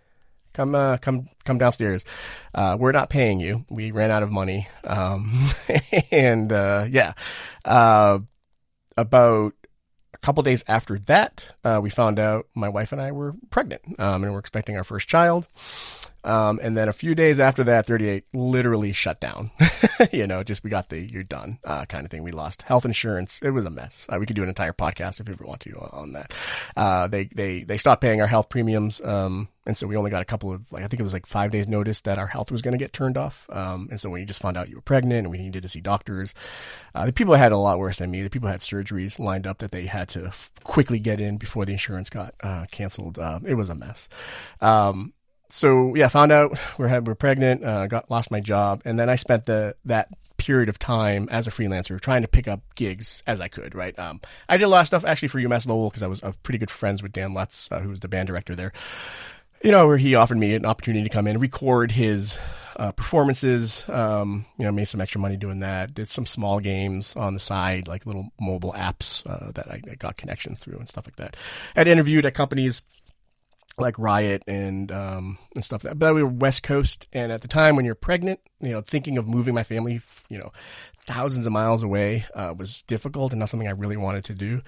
come, uh, come, come downstairs. Uh, we're not paying you. We ran out of money. Um, and, uh, yeah, uh, about a couple days after that, uh, we found out my wife and I were pregnant, um, and we're expecting our first child. Um, and then a few days after that, thirty-eight literally shut down. You know, just we got the you're done uh, kind of thing. We lost health insurance. It was a mess. Uh, we could do an entire podcast if you ever want to on that. Uh, they they they stopped paying our health premiums, um, and so we only got a couple of like I think it was like five days notice that our health was going to get turned off. Um, and so when you just found out you were pregnant and we needed to see doctors, uh, the people had it a lot worse than me. The people had surgeries lined up that they had to f- quickly get in before the insurance got uh, canceled. Uh, it was a mess. Um, So yeah, found out we're we're pregnant, uh, got lost my job, and then I spent the that period of time as a freelancer trying to pick up gigs as I could. Right, um, I did a lot of stuff actually for UMass Lowell because I was uh, pretty good friends with Dan Lutz, uh, who was the band director there. You know, where he offered me an opportunity to come in, record his uh, performances. Um, you know, made some extra money doing that. Did some small games on the side, like little mobile apps uh, that I, I got connections through and stuff like that. I'd interviewed at companies like Riot and um and stuff like that. But we were West Coast, and at the time when you're pregnant, you know, thinking of moving my family, you know, thousands of miles away uh, was difficult and not something I really wanted to do.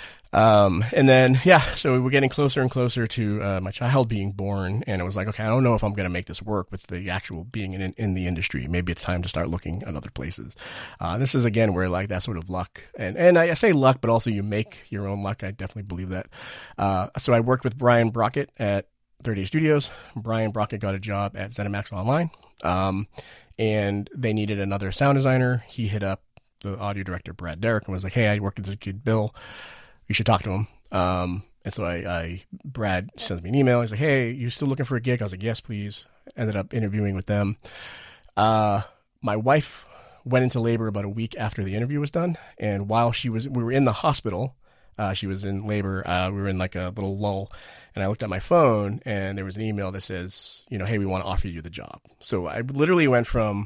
Um, and then, yeah, so we were getting closer and closer to uh, my child being born, and it was like, okay, I don't know if I'm going to make this work with the actual being in in the industry. Maybe it's time to start looking at other places. Uh, this is, again, where, like, that sort of luck, and, and I say luck, but also you make your own luck. I definitely believe that. Uh, so I worked with Brian Brockett at thirty-eight Studios. Brian Brockett got a job at ZeniMax Online, um, and they needed another sound designer. He hit up the audio director, Brad Derrick, and was like, hey, I worked with this kid, Bill. You should talk to him. Um, and so I, I, Brad sends me an email. He's like, hey, you still looking for a gig? I was like, yes, please. Ended up interviewing with them. Uh, my wife went into labor about a week after the interview was done. And while she was, we were in the hospital, uh, she was in labor. Uh, we were in like a little lull, and I looked at my phone and there was an email that says, you know, hey, we want to offer you the job. So I literally went from,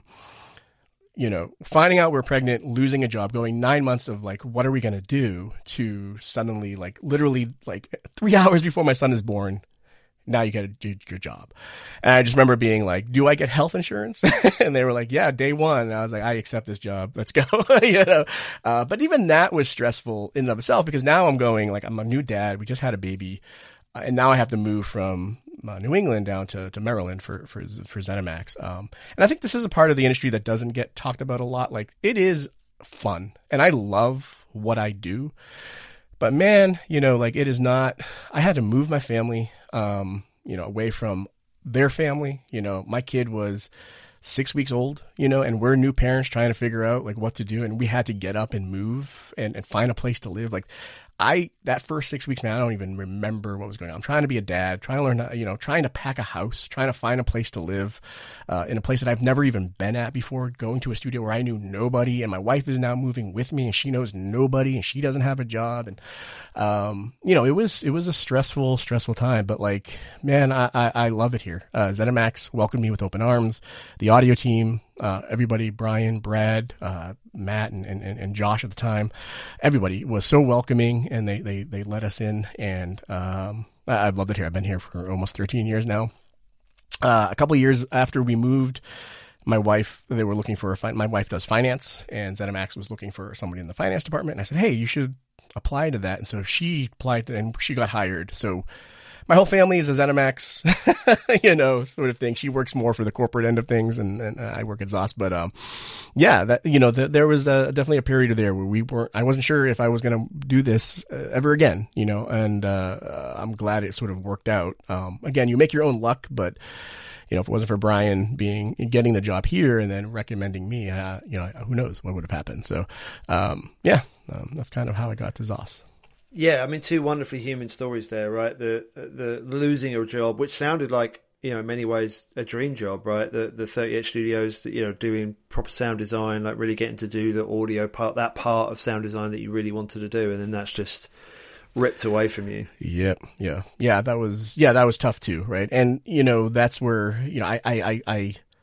you know, finding out we're pregnant, losing a job, going nine months of like, what are we going to do, to suddenly like literally like three hours before my son is born, now you got to do your job. And I just remember being like, do I get health insurance? And they were like, yeah, day one. And I was like, I accept this job. Let's go. You know, uh, but even that was stressful in and of itself, because now I'm going like, I'm a new dad. We just had a baby. Uh, and now I have to move from Uh, New England down to, to Maryland for, for, for ZeniMax. Um, and I think this is a part of the industry that doesn't get talked about a lot. Like, it is fun and I love what I do, but man, you know, like it is not, I had to move my family, um, you know, away from their family. You know, my kid was six weeks old, you know, and we're new parents trying to figure out like what to do. And we had to get up and move and, and find a place to live. Like, I, that first six weeks, man, I don't even remember what was going on. I'm trying to be a dad, trying to learn, how, you know, trying to pack a house, trying to find a place to live, uh, in a place that I've never even been at before, going to a studio where I knew nobody, and my wife is now moving with me and she knows nobody and she doesn't have a job. And, um, you know, it was, it was a stressful, stressful time, but like, man, I, I, I love it here. Uh, ZeniMax welcomed me with open arms. The audio team, Uh, everybody, Brian, Brad, uh, Matt, and, and, and Josh at the time, everybody was so welcoming, and they, they, they let us in, and um, I, I've loved it here. I've been here for almost thirteen years now. Uh, a couple of years after we moved, my wife, they were looking for a, fi- my wife does finance, and ZeniMax was looking for somebody in the finance department, and I said, hey, you should apply to that. And so she applied, and she got hired. So my whole family is a ZeniMax, you know, sort of thing. She works more for the corporate end of things, and, and I work at Z O S. But um, yeah, that you know, the, there was a, definitely a period there where we weren't. I wasn't sure if I was going to do this uh, ever again, you know. And uh, I'm glad it sort of worked out. Um, again, you make your own luck, but you know, if it wasn't for Brian being getting the job here and then recommending me, uh, you know, who knows what would have happened. So um, yeah, um, that's kind of how I got to Z O S. Yeah, I mean, two wonderfully human stories there, right? The the losing a job, which sounded like, you know, in many ways a dream job, right? The the thirty-eight Studios, you know, doing proper sound design, like really getting to do the audio part, that part of sound design that you really wanted to do, and then that's just ripped away from you. Yep, yeah, yeah. That was yeah, that was tough too, right? And you know, that's where you know I I I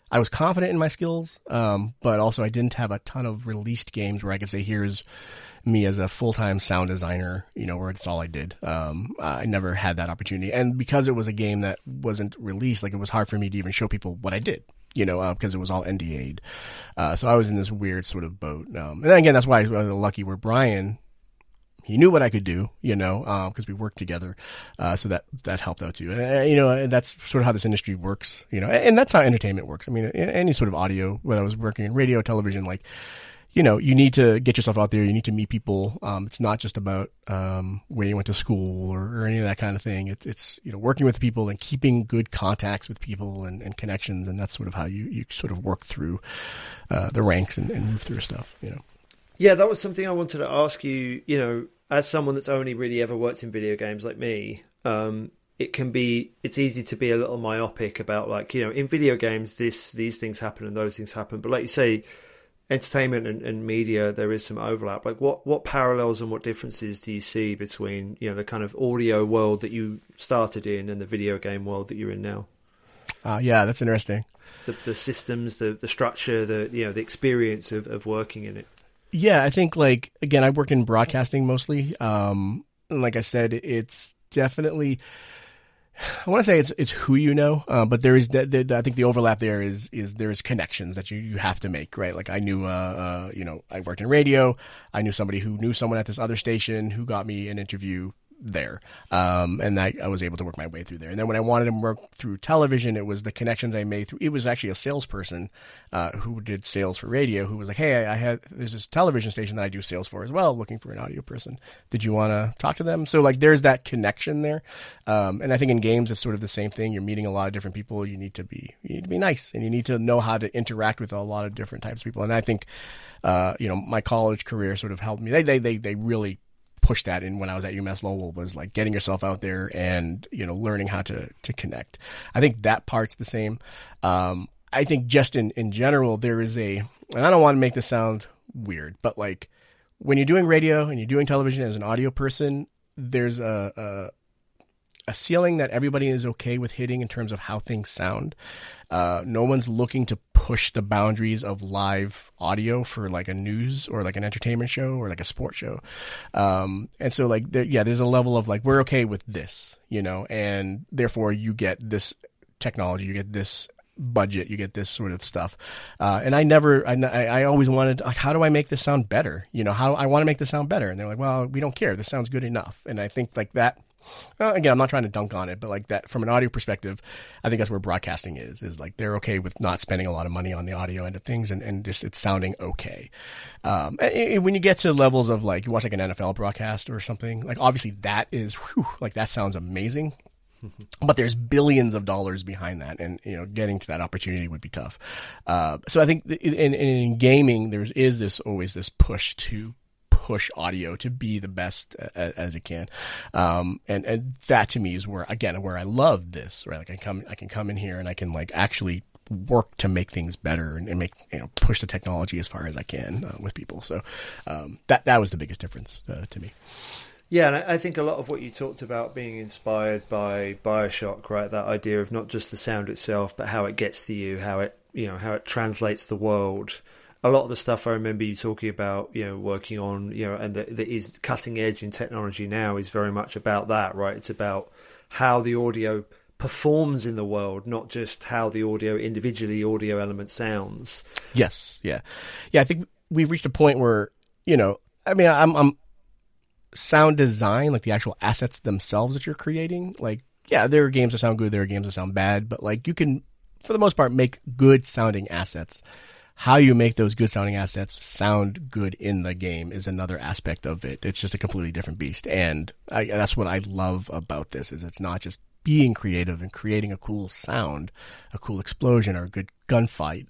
I was confident in my skills, um, but also I didn't have a ton of released games where I could say, here's me as a full-time sound designer, you know, where it's all I did. Um, I never had that opportunity. And because it was a game that wasn't released, like it was hard for me to even show people what I did, you know, uh, because it was all N D A'd. Uh, so I was in this weird sort of boat. Um, and then again, that's why I was lucky where Brian, he knew what I could do, you know, because uh, we worked together. Uh, so that, that helped out too. And, uh, you know, and that's sort of how this industry works, you know, and, and that's how entertainment works. I mean, any sort of audio, whether I was working in radio, television, like, you know, you need to get yourself out there. You need to meet people. Um, it's not just about um, where you went to school or, or any of that kind of thing. It's, it's, you know, working with people and keeping good contacts with people and, and connections. And that's sort of how you, you sort of work through uh, the ranks and, and move through stuff, you know. Yeah, that was something I wanted to ask you, you know, as someone that's only really ever worked in video games like me, um, it can be, it's easy to be a little myopic about like, you know, in video games, this, these things happen and those things happen. But like you say, entertainment and, and media, there is some overlap. Like what, what parallels and what differences do you see between, you know, the kind of audio world that you started in and the video game world that you're in now? Uh, yeah, that's interesting. The, the systems, the, the structure, the, you know, the experience of, of working in it. Yeah, I think like, again, I worked in broadcasting mostly. Um, and like I said, it's definitely, I want to say it's it's who you know, uh, but there is, the, the, I think the overlap there is is there's connections that you, you have to make, right? Like I knew, uh, uh, you know, I worked in radio. I knew somebody who knew someone at this other station who got me an interview there. Um, and I, I was able to work my way through there. And then when I wanted to work through television, it was the connections I made through, it was actually a salesperson, uh, who did sales for radio, who was like, hey, I, I had, there's this television station that I do sales for as well, looking for an audio person. Did you want to talk to them? So like, there's that connection there. Um, and I think in games, it's sort of the same thing. You're meeting a lot of different people. You need to be, you need to be nice and you need to know how to interact with a lot of different types of people. And I think, uh, you know, my college career sort of helped me. They, they, they, they really push that in when I was at UMass Lowell was like getting yourself out there and, you know, learning how to, to connect. I think that part's the same. Um, I think just in, in general, there is a, and I don't want to make this sound weird, but like when you're doing radio and you're doing television as an audio person, there's a, a, a ceiling that everybody is okay with hitting in terms of how things sound. Uh, no one's looking to push the boundaries of live audio for like a news or like an entertainment show or like a sports show. Um, and so like, there, yeah, there's a level of like, we're okay with this, you know, and therefore you get this technology, you get this budget, you get this sort of stuff. Uh, and I never, I, I always wanted, like, how do I make this sound better? You know, how I want to make this sound better. And they're like, well, we don't care. This sounds good enough. And I think like that, Uh, again, I'm not trying to dunk on it, but like that from an audio perspective, I think that's where broadcasting is, is like they're okay with not spending a lot of money on the audio end of things and, and just it's sounding okay. Um, and, and when you get to levels of like, you watch like an N F L broadcast or something, like obviously that is, whew, like that sounds amazing, but there's billions of dollars behind that. And, you know, getting to that opportunity would be tough. Uh, so I think in, in, in gaming, there's is this always this push to push audio to be the best as, as it can. Um, and, and that to me is where, again, where I love this, right? Like I come, I can come in here and I can like actually work to make things better and, and make, you know, push the technology as far as I can uh, with people. So, um, that, that was the biggest difference uh, to me. Yeah, and I think a lot of what you talked about being inspired by BioShock, right? That idea of not just the sound itself, but how it gets to you, how it, you know, how it translates the world. A lot of the stuff I remember you talking about, you know, working on, you know, and that, that is cutting edge in technology now is very much about that, right? It's about how the audio performs in the world, not just how the audio individually audio element sounds. Yes, yeah, yeah. I think we've reached a point where, you know, I mean, I'm, I'm sound design, like the actual assets themselves that you're creating. Like, yeah, there are games that sound good, there are games that sound bad, but like you can, for the most part, make good sounding assets. How you make those good sounding assets sound good in the game is another aspect of it. It's just a completely different beast. And I, that's what I love about this is it's not just being creative and creating a cool sound, a cool explosion or a good gunfight.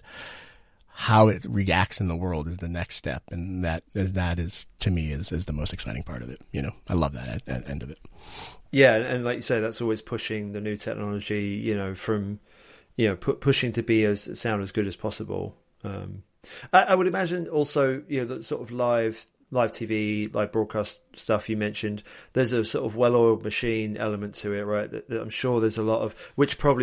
How it reacts in the world is the next step. And that is, that is to me is, is the most exciting part of it. You know, I love that at, at end of it. Yeah. And like you say, that's always pushing the new technology, you know, from, you know, pu- pushing to be as sound as good as possible. Um, I, I would imagine also, you know, the sort of live live T V, live broadcast stuff you mentioned, there's a sort of well-oiled machine element to it, right? That, that I'm sure there's a lot of, which probably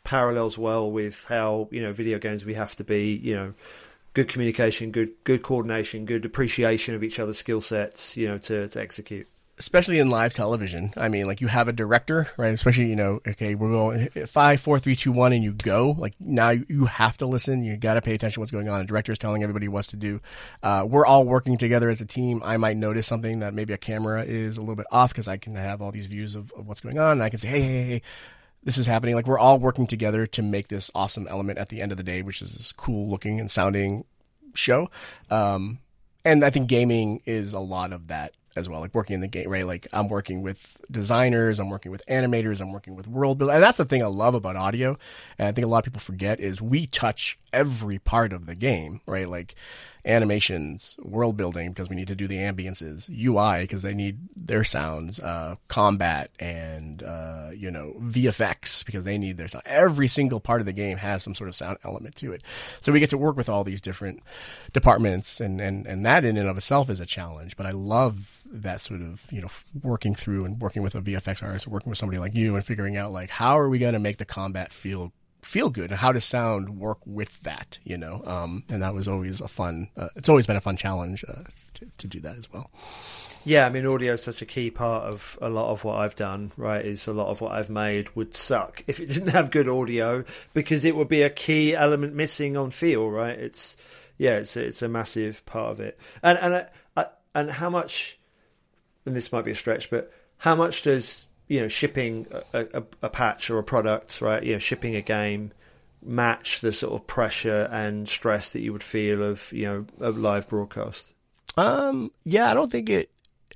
parallels well with how, you know, video games we have to be, you know, good communication, good good coordination, good appreciation of each other's skill sets, you know, to, to execute. Especially in live television. I mean, like, you have a director, right? Especially, you know, okay, we're going five, four, three, two, one, and you go. Like, now you have to listen. You got to pay attention to what's going on. The director is telling everybody what to do. Uh, we're all working together as a team. I might notice something that maybe a camera is a little bit off because I can have all these views of, of what's going on. And I can say, hey, hey, hey, this is happening. Like, we're all working together to make this awesome element at the end of the day, which is this cool looking and sounding show. Um, and I think gaming is a lot of that as well, like working in the game, right? Like, I'm working with designers, I'm working with animators, I'm working with world builders. And that's the thing I love about audio. And I think a lot of people forget is we touch every part of the game, right? Like animations, world building, because we need to do the ambiences, U I, because they need their sounds, uh, combat, and, uh, you know, V F X, because they need their sound. Every single part of the game has some sort of sound element to it. So we get to work with all these different departments, and, and, and that in and of itself is a challenge. But I love that sort of, you know, working through and working with a V F X artist, working with somebody like you, and figuring out, like, how are we going to make the combat feel feel good, and how does sound work with that, you know? Um, and that was always a fun, uh, it's always been a fun challenge uh, to, to do that as well. Yeah, I mean, audio is such a key part of a lot of what I've done, right? Is a lot of what I've made would suck if it didn't have good audio, because it would be a key element missing on feel, right? It's, yeah, it's, it's a massive part of it. And, and, uh, and how much, and this might be a stretch, but how much does, you know, shipping a, a, a patch or a product, right, you know, shipping a game, match the sort of pressure and stress that you would feel of, you know, a live broadcast? Um, yeah, I don't think it,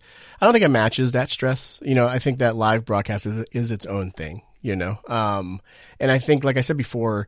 I don't think it matches that stress. You know, I think that live broadcast is, is its own thing, you know? Um, and I think, like I said before,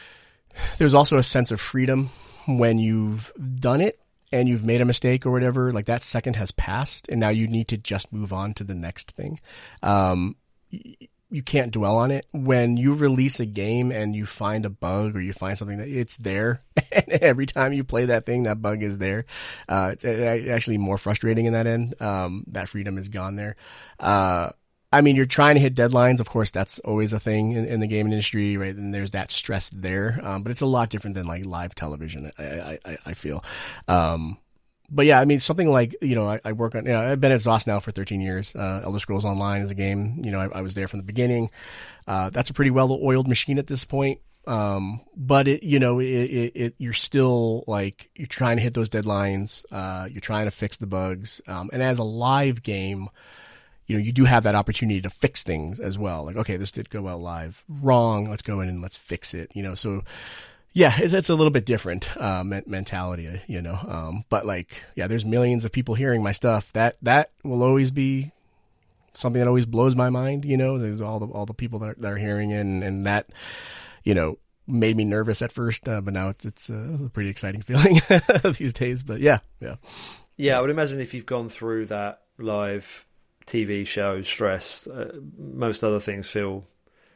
there's also a sense of freedom when you've done it and you've made a mistake or whatever. Like, that second has passed, and now you need to just move on to the next thing. Um, you can't dwell on it. When you release a game and you find a bug or you find something that it's there, and every time you play that thing, that bug is there. Uh, it's actually more frustrating in that end. Um, that freedom is gone there. Uh, I mean, you're trying to hit deadlines. Of course, that's always a thing in, in the gaming industry, right? And there's that stress there. Um, but it's a lot different than like live television, I, I, I feel. Um, but yeah, I mean, something like, you know, I, I work on, you know, I've been at ZOS now for thirteen years. Uh, Elder Scrolls Online is a game, you know, I, I was there from the beginning. Uh, that's a pretty well-oiled machine at this point. Um, but it, you know, it, it, it, you're still like, you're trying to hit those deadlines. Uh, you're trying to fix the bugs. Um, and as a live game, you know, you do have that opportunity to fix things as well. Like, okay, this did go well live. Wrong. Let's go in and let's fix it. You know, so yeah, it's, it's a little bit different, uh, mentality, you know. Um, but like, yeah, there's millions of people hearing my stuff. That, that will always be something that always blows my mind. You know, there's all the, all the people that are, that are hearing it, and, and that, you know, made me nervous at first, uh, but now it's, it's a pretty exciting feeling these days. But yeah, yeah. Yeah, I would imagine if you've gone through that live T V show stress, uh, most other things feel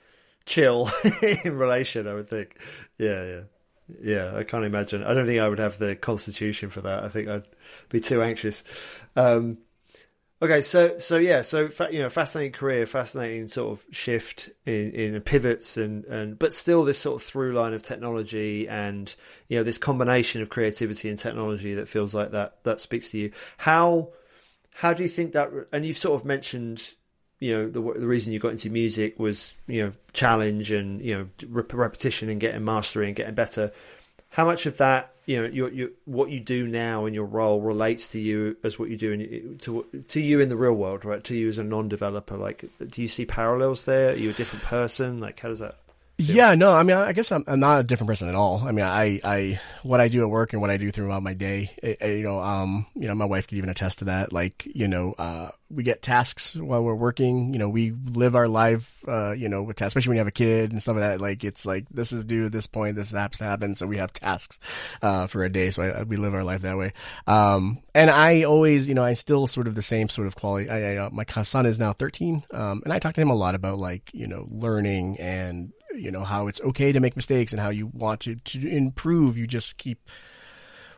chill in relation, I would think. Yeah, yeah. Yeah, I can't imagine. I don't think I would have the constitution for that. I think I'd be too anxious. Um, okay, so so yeah, so you know, fascinating career, fascinating sort of shift in, in pivots, and, and but still this sort of through line of technology, and you know, this combination of creativity and technology that feels like that that speaks to you. How how do you think that? And you've sort of mentioned, you know, the the reason you got into music was, you know, challenge and, you know, rep- repetition and getting mastery and getting better. How much of that, you know, your your what you do now in your role relates to you as what you do in, to to you in the real world, right? To you as a non-developer, like, do you see parallels there? Are you a different person? Like, how does that feel? Yeah, no, I mean, I guess I'm, I'm not a different person at all. I mean, I, I, what I do at work and what I do throughout my day, it, it, you know, um, you know, my wife could even attest to that. Like, you know, uh, we get tasks while we're working, you know, we live our life, uh, you know, with tasks, especially when you have a kid and stuff like that. Like, it's like, this is due at this point, this has to happen. So we have tasks, uh, for a day. So I, we live our life that way. Um, and I always, you know, I still sort of the same sort of quality. I, I uh, my son is now thirteen. Um, and I talk to him a lot about, like, you know, learning and, you know, how it's okay to make mistakes and how you want to, to improve. You just keep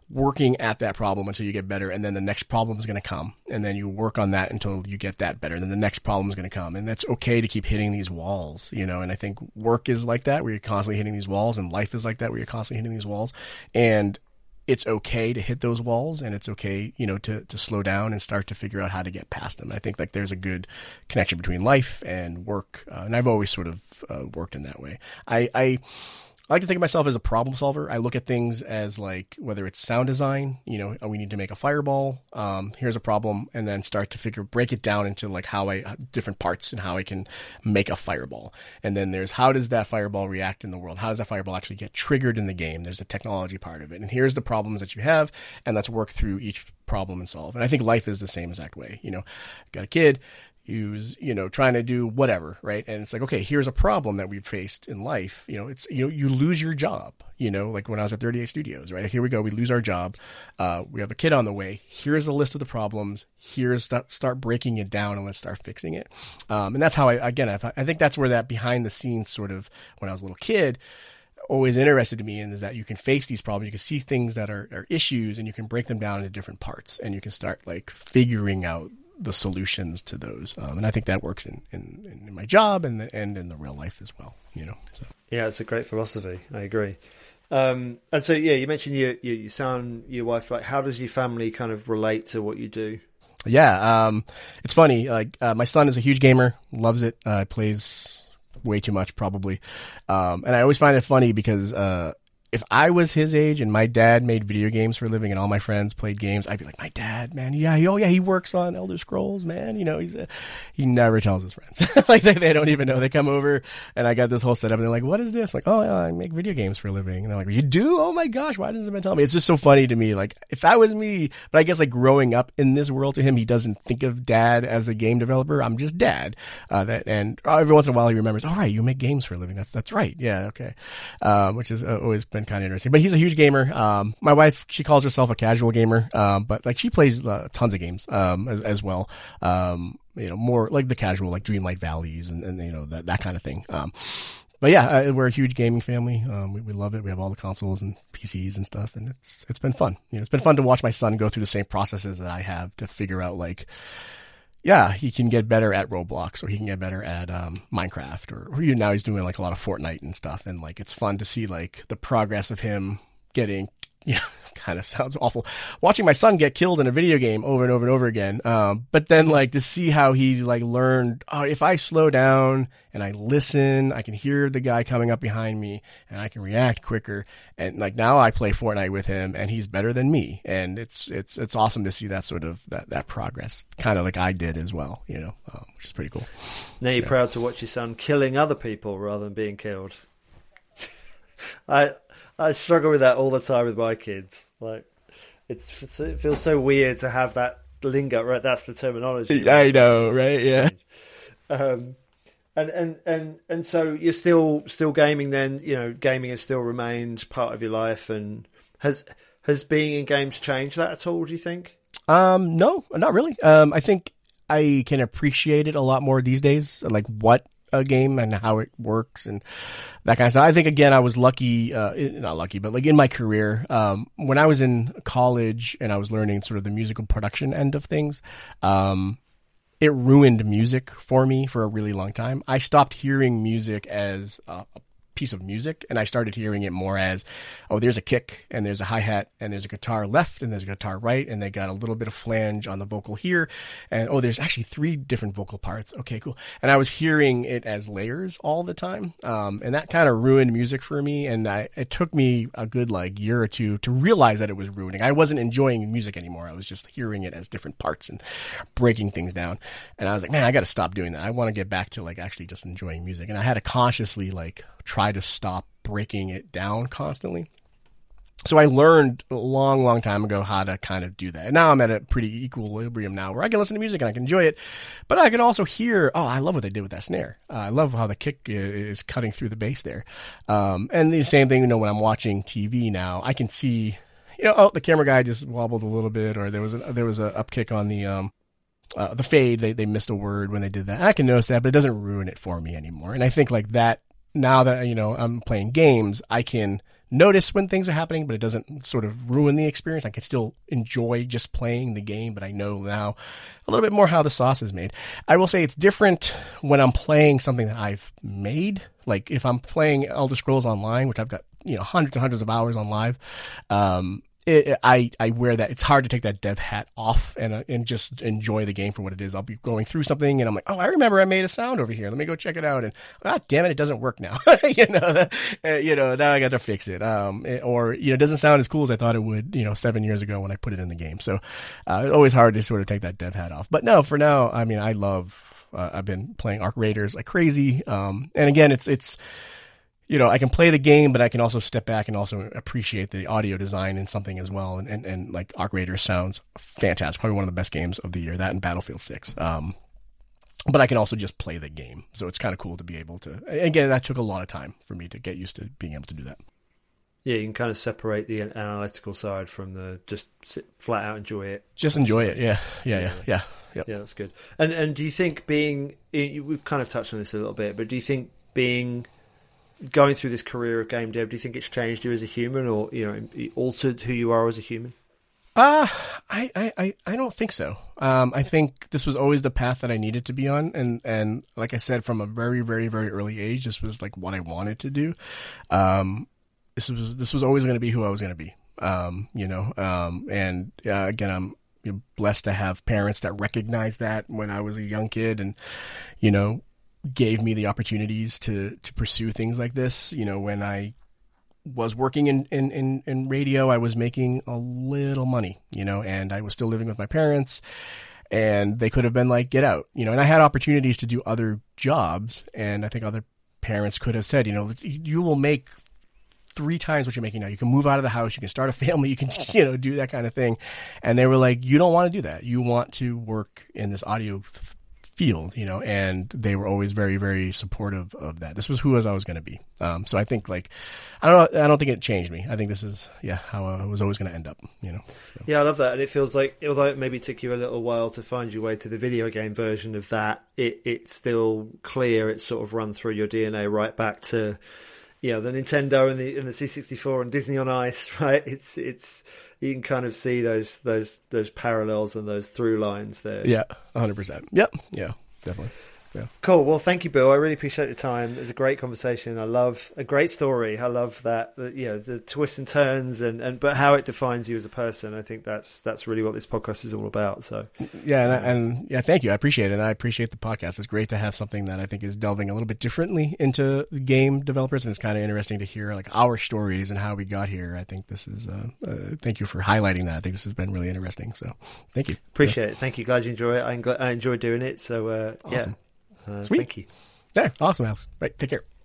working at that problem until you get better, and then the next problem is going to come, and then you work on that until you get that better, and then the next problem is going to come, and that's okay to keep hitting these walls, you know. And I think work is like that, where you're constantly hitting these walls, and life is like that, where you're constantly hitting these walls, and it's okay to hit those walls, and it's okay, you know, to to slow down and start to figure out how to get past them. I think like there's a good connection between life and work, uh, and I've always sort of uh, worked in that way. I. I I like to think of myself as a problem solver. I look at things as like, whether it's sound design, you know, we need to make a fireball. Um, here's a problem, and then start to figure, break it down into like how I, different parts and how I can make a fireball. And then there's how does that fireball react in the world? How does that fireball actually get triggered in the game? There's a technology part of it. And here's the problems that you have, and let's work through each problem and solve. And I think life is the same exact way. You know, got a kid who's, you know, trying to do whatever, right? And it's like, okay, here's a problem that we've faced in life. You know, it's, you know, you lose your job, you know, like when I was at thirty-eight Studios, right? Here we go. We lose our job. Uh, we have a kid on the way. Here's a list of the problems. Here's start, start breaking it down, and let's start fixing it. Um, and that's how I, again, I, I think that's where that behind the scenes sort of, when I was a little kid, always interested me in, is that you can face these problems, you can see things that are, are issues, and you can break them down into different parts, and you can start like figuring out the solutions to those. Um, and I think that works in, in, in my job and the, and in the real life as well, you know? So. Yeah, it's a great philosophy. I agree. Um, and so, yeah, you mentioned your, your, your son, your wife, like how does your family kind of relate to what you do? Yeah. Um, it's funny. Like, uh, my son is a huge gamer, loves it. Uh, plays way too much probably. Um, and I always find it funny because, uh, if I was his age and my dad made video games for a living and all my friends played games, I'd be like, my dad, man, yeah, he, oh yeah, he works on Elder Scrolls, man. You know, he's a, he never tells his friends. Like they, they don't even know. They come over and I got this whole setup and they're like, what is this? I'm like, oh yeah, I make video games for a living. And they're like, you do? Oh my gosh, why doesn't it tell me? It's just so funny to me. Like if that was me, but I guess like growing up in this world to him, he doesn't think of dad as a game developer. I'm just dad. Uh, that, and every once in a while he remembers, all right, you make games for a living. That's, that's right. Yeah. Okay. Um, which has always been kind of interesting, but he's a huge gamer. Um, my wife, she calls herself a casual gamer, um, but like she plays uh, tons of games um, as, as well. Um, you know, more like the casual, like Dreamlight Valleys and, and you know that that kind of thing. Um, but yeah, uh, we're a huge gaming family. Um, we, we love it. We have all the consoles and P Cs and stuff, and it's it's been fun. You know, it's been fun to watch my son go through the same processes that I have to figure out like. Yeah, he can get better at Roblox, or he can get better at um, Minecraft, or, or now he's doing like a lot of Fortnite and stuff. And like, it's fun to see like the progress of him getting, you know, kind of sounds awful, watching my son get killed in a video game over and over and over again. Um, but then like to see how he's like learned, oh, if I slow down and I listen, I can hear the guy coming up behind me and I can react quicker. And like now I play Fortnite with him and he's better than me. And it's, it's, it's awesome to see that sort of that, that progress, kind of like I did as well, you know, um, which is pretty cool. Now you're yeah. proud to watch your son killing other people rather than being killed. I, I struggle with that all the time with my kids. Like, it's it feels so weird to have that lingo, right? That's the terminology. Right? I know, right? Yeah. Um, and, and and and so you're still still gaming. Then you know, gaming has still remained part of your life. And has has being in games changed that at all? Do you think? Um, no, not really. Um, I think I can appreciate it a lot more these days. Like what. A game and how it works and that kind of stuff. I think again, I was lucky, uh, not lucky, but like in my career, um, when I was in college and I was learning sort of the musical production end of things, um, it ruined music for me for a really long time. I stopped hearing music as a, a piece of music and I started hearing it more as, oh, there's a kick and there's a hi-hat and there's a guitar left and there's a guitar right and they got a little bit of flange on the vocal here and oh, there's actually three different vocal parts. Okay, cool. And I was hearing it as layers all the time, um, and that kind of ruined music for me. And I, it took me a good like year or two to realize that it was ruining. I wasn't enjoying music anymore. I was just hearing it as different parts and breaking things down. And I was like, man, I got to stop doing that. I want to get back to like actually just enjoying music. And I had to consciously like try to stop breaking it down constantly. So I learned a long, long time ago how to kind of do that. And now I'm at a pretty equilibrium now where I can listen to music and I can enjoy it, but I can also hear, oh, I love what they did with that snare. Uh, I love how the kick is cutting through the bass there. Um, and the same thing, you know, when I'm watching T V now, I can see, you know, oh, the camera guy just wobbled a little bit, or there was a, there was a upkick on the, um, uh, the fade. They, they missed a word when they did that. I can notice that, but it doesn't ruin it for me anymore. And I think like that, now that, you know, I'm playing games, I can notice when things are happening, but it doesn't sort of ruin the experience. I can still enjoy just playing the game, but I know now a little bit more how the sauce is made. I will say it's different when I'm playing something that I've made. Like if I'm playing Elder Scrolls Online, which I've got, you know, hundreds and hundreds of hours on live, um, It, it, I, I wear that. It's hard to take that dev hat off and uh, and just enjoy the game for what it is. I'll be going through something and I'm like, oh, I remember I made a sound over here. Let me go check it out. And ah, damn it, it doesn't work now. you know, uh, you know, now I got to fix it. Um, it, or you know, it doesn't sound as cool as I thought it would. You know, seven years ago when I put it in the game. So uh, it's always hard to sort of take that dev hat off. But no, for now, I mean, I love. Uh, I've been playing Arc Raiders like crazy. Um, and again, it's it's. You know, I can play the game, but I can also step back and also appreciate the audio design in something as well. And, and, and like Arc Raiders sounds fantastic. Probably one of the best games of the year, that and Battlefield six. Um, but I can also just play the game. So it's kind of cool to be able to, again, that took a lot of time for me to get used to being able to do that. Yeah, you can kind of separate the analytical side from the just sit flat out enjoy it. Just enjoy it. Yeah. Yeah. Yeah. Yeah. Yep. Yeah, that's good. And, and do you think being, we've kind of touched on this a little bit, but do you think being, going through this career of game dev, do you think it's changed you as a human, or you know, altered who you are as a human? Uh, I, I, I don't think so. Um, I think this was always the path that I needed to be on, and, and like I said, from a very, very, very early age, this was like what I wanted to do. Um, this was this was always going to be who I was going to be. Um, you know, um, and uh, again, I'm you know, blessed to have parents that recognized that when I was a young kid, and you know, gave me the opportunities to, to pursue things like this. You know, when I was working in, in, in, in radio, I was making a little money, you know, and I was still living with my parents, and they could have been like, get out, you know, and I had opportunities to do other jobs. And I think other parents could have said, you know, you will make three times what you're making now. You can move out of the house, you can start a family, you can, you know, do that kind of thing. And they were like, you don't want to do that. You want to work in this audio f- field, you know, and they were always very, very supportive of that. This was who I was always going to be. Um, so I think like, I don't know, I don't think it changed me. I think this is, yeah, how I was always going to end up, you know. So. Yeah, I love that. And it feels like, although it maybe took you a little while to find your way to the video game version of that, it, it's still clear. It's sort of run through your D N A right back to, you know, the Nintendo and the, and the C sixty-four and Disney on Ice, right? It's, it's, you can kind of see those those those parallels and those through lines there. Yeah, one hundred percent. Yep. Yeah, definitely. Yeah. Cool. Well, thank you, Bill. I really appreciate the time. It was a great conversation. I love a great story. I love that, that you know, the twists and turns and, and but how it defines you as a person. I think that's that's really what this podcast is all about. So yeah, and, and yeah, thank you. I appreciate it. And I appreciate the podcast. It's great to have something that I think is delving a little bit differently into game developers, and it's kind of interesting to hear like our stories and how we got here. I think this is. Uh, uh, thank you for highlighting that. I think this has been really interesting. So thank you. Appreciate yeah. it. Thank you. Glad you enjoy it. I, I enjoy doing it. So uh, awesome. yeah. Uh, Sweet. Thank you. Yeah, awesome, Alex. Right, take care.